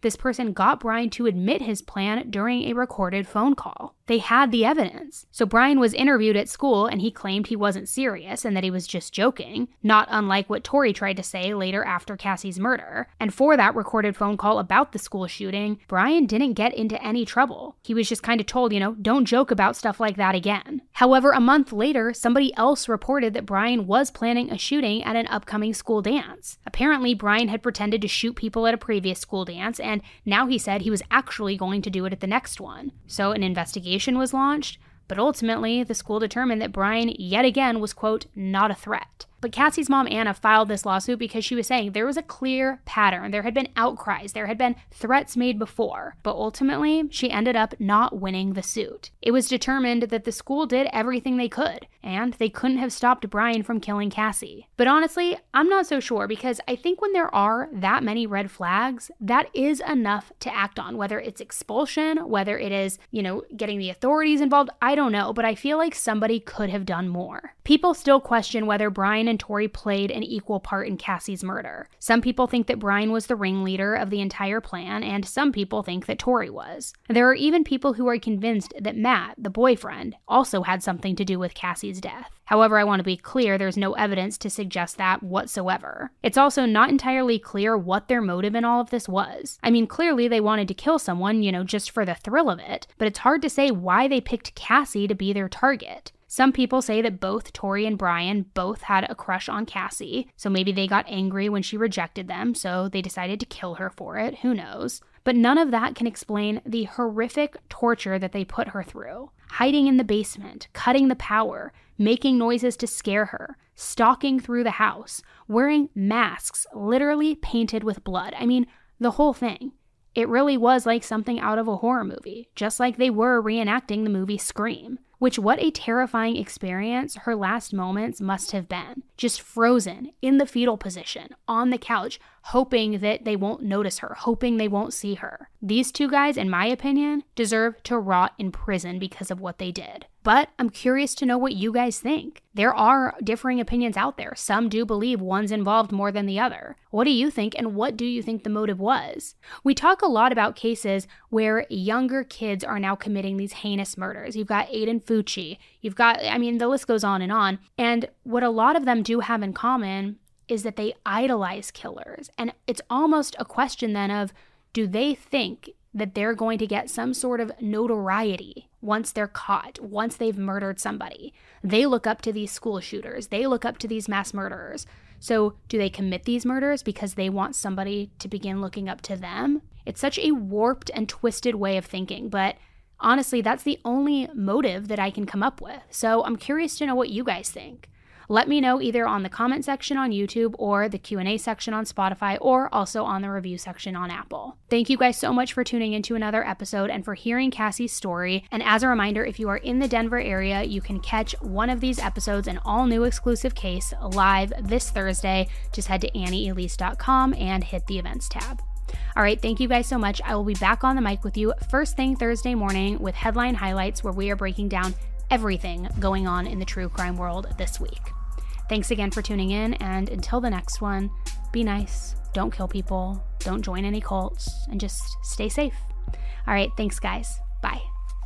this person got Brian to admit his plan during a recorded phone call. They had the evidence. So Brian was interviewed at school and he claimed he wasn't serious and that he was just joking, not unlike what Tori tried to say later after Cassie's murder. And for that recorded phone call about the school shooting, Brian didn't get into any trouble. He was just kind of told, don't joke about stuff like that again. However, a month later, somebody else reported that Brian was planning a shooting at an upcoming school dance. Apparently, Brian had pretended to shoot people at a previous school dance, and now he said he was actually going to do it at the next one. So an investigation was launched, but ultimately the school determined that Brian yet again was, quote, not a threat. But Cassie's mom, Anna, filed this lawsuit because she was saying there was a clear pattern. There had been outcries. There had been threats made before. But ultimately, she ended up not winning the suit. It was determined that the school did everything they could, and they couldn't have stopped Brian from killing Cassie. But honestly, I'm not so sure, because I think when there are that many red flags, that is enough to act on. Whether it's expulsion, whether it is, getting the authorities involved, I don't know. But I feel like somebody could have done more. People still question whether Brian and Tori played an equal part in Cassie's murder. Some people think that Brian was the ringleader of the entire plan, and some people think that Tori was. There are even people who are convinced that Matt, the boyfriend, also had something to do with Cassie's death. However, I want to be clear, there's no evidence to suggest that whatsoever. It's also not entirely clear what their motive in all of this was. I mean, clearly they wanted to kill someone, just for the thrill of it, but it's hard to say why they picked Cassie to be their target. Some people say that both Tori and Brian both had a crush on Cassie, so maybe they got angry when she rejected them, so they decided to kill her for it, who knows. But none of that can explain the horrific torture that they put her through. Hiding in the basement, cutting the power, making noises to scare her, stalking through the house, wearing masks literally painted with blood. I mean, the whole thing. It really was like something out of a horror movie, just like they were reenacting the movie Scream. Which, what a terrifying experience her last moments must have been. Just frozen, in the fetal position, on the couch, hoping that they won't notice her, hoping they won't see her. These two guys, in my opinion, deserve to rot in prison because of what they did. But I'm curious to know what you guys think. There are differing opinions out there. Some do believe one's involved more than the other. What do you think, and what do you think the motive was? We talk a lot about cases where younger kids are now committing these heinous murders. You've got Aiden Fucci. You've got, the list goes on. And what a lot of them do have in common is that they idolize killers. And it's almost a question then of, do they think that they're going to get some sort of notoriety once they're caught, once they've murdered somebody? They look up to these school shooters. They look up to these mass murderers. So do they commit these murders because they want somebody to begin looking up to them? It's such a warped and twisted way of thinking, but honestly, that's the only motive that I can come up with. So I'm curious to know what you guys think. Let me know either on the comment section on YouTube or the Q&A section on Spotify, or also on the review section on Apple. Thank you guys so much for tuning into another episode and for hearing Cassie's story. And as a reminder, if you are in the Denver area, you can catch one of these episodes, an all-new exclusive case, live this Thursday. Just head to AnnieElise.com and hit the events tab. All right, thank you guys so much. I will be back on the mic with you first thing Thursday morning with headline highlights, where we are breaking down everything going on in the true crime world this week. Thanks again for tuning in, and until the next one, be nice, don't kill people, don't join any cults, and just stay safe. All right, thanks guys. Bye.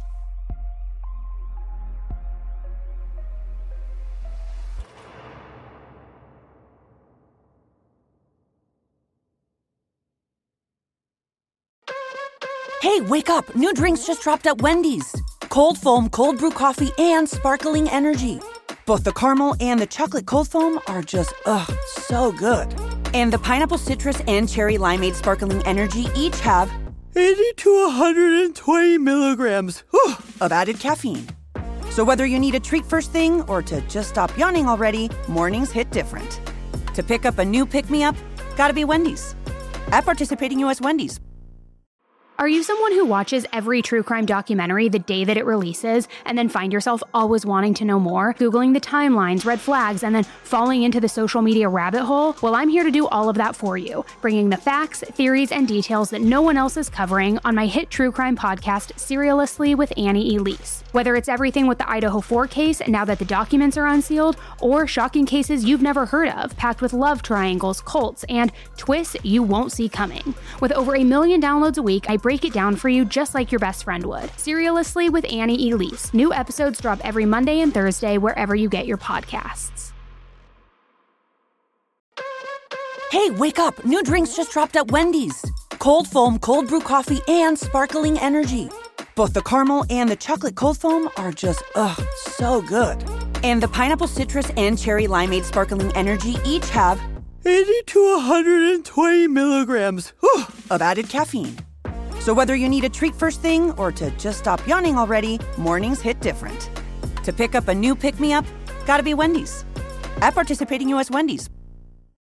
Hey, wake up! New drinks just dropped at Wendy's. Cold foam, cold brew coffee, and sparkling energy. Both the caramel and the chocolate cold foam are just, so good. And the pineapple citrus and cherry limeade sparkling energy each have 80 to 120 milligrams of added caffeine. So whether you need a treat first thing or to just stop yawning already, mornings hit different. To pick up a new pick-me-up, gotta be Wendy's. At participating U.S. Wendy's. Are you someone who watches every true crime documentary the day that it releases and then find yourself always wanting to know more, Googling the timelines, red flags, and then falling into the social media rabbit hole? Well, I'm here to do all of that for you, bringing the facts, theories, and details that no one else is covering on my hit true crime podcast, Serialously with Annie Elise. Whether it's everything with the Idaho 4 case now that the documents are unsealed, or shocking cases you've never heard of, packed with love triangles, cults, and twists you won't see coming. With over 1 million downloads a week, I break it down for you just like your best friend would. Serialously with Annie Elise. New episodes drop every Monday and Thursday wherever you get your podcasts. Hey, wake up! New drinks just dropped at Wendy's. Cold foam, cold brew coffee, and sparkling energy. Both the caramel and the chocolate cold foam are just, so good. And the pineapple citrus and cherry limeade sparkling energy each have 80 to 120 milligrams of added caffeine. So whether you need a treat first thing or to just stop yawning already, mornings hit different. To pick up a new pick-me-up, gotta be Wendy's. At participating U.S. Wendy's.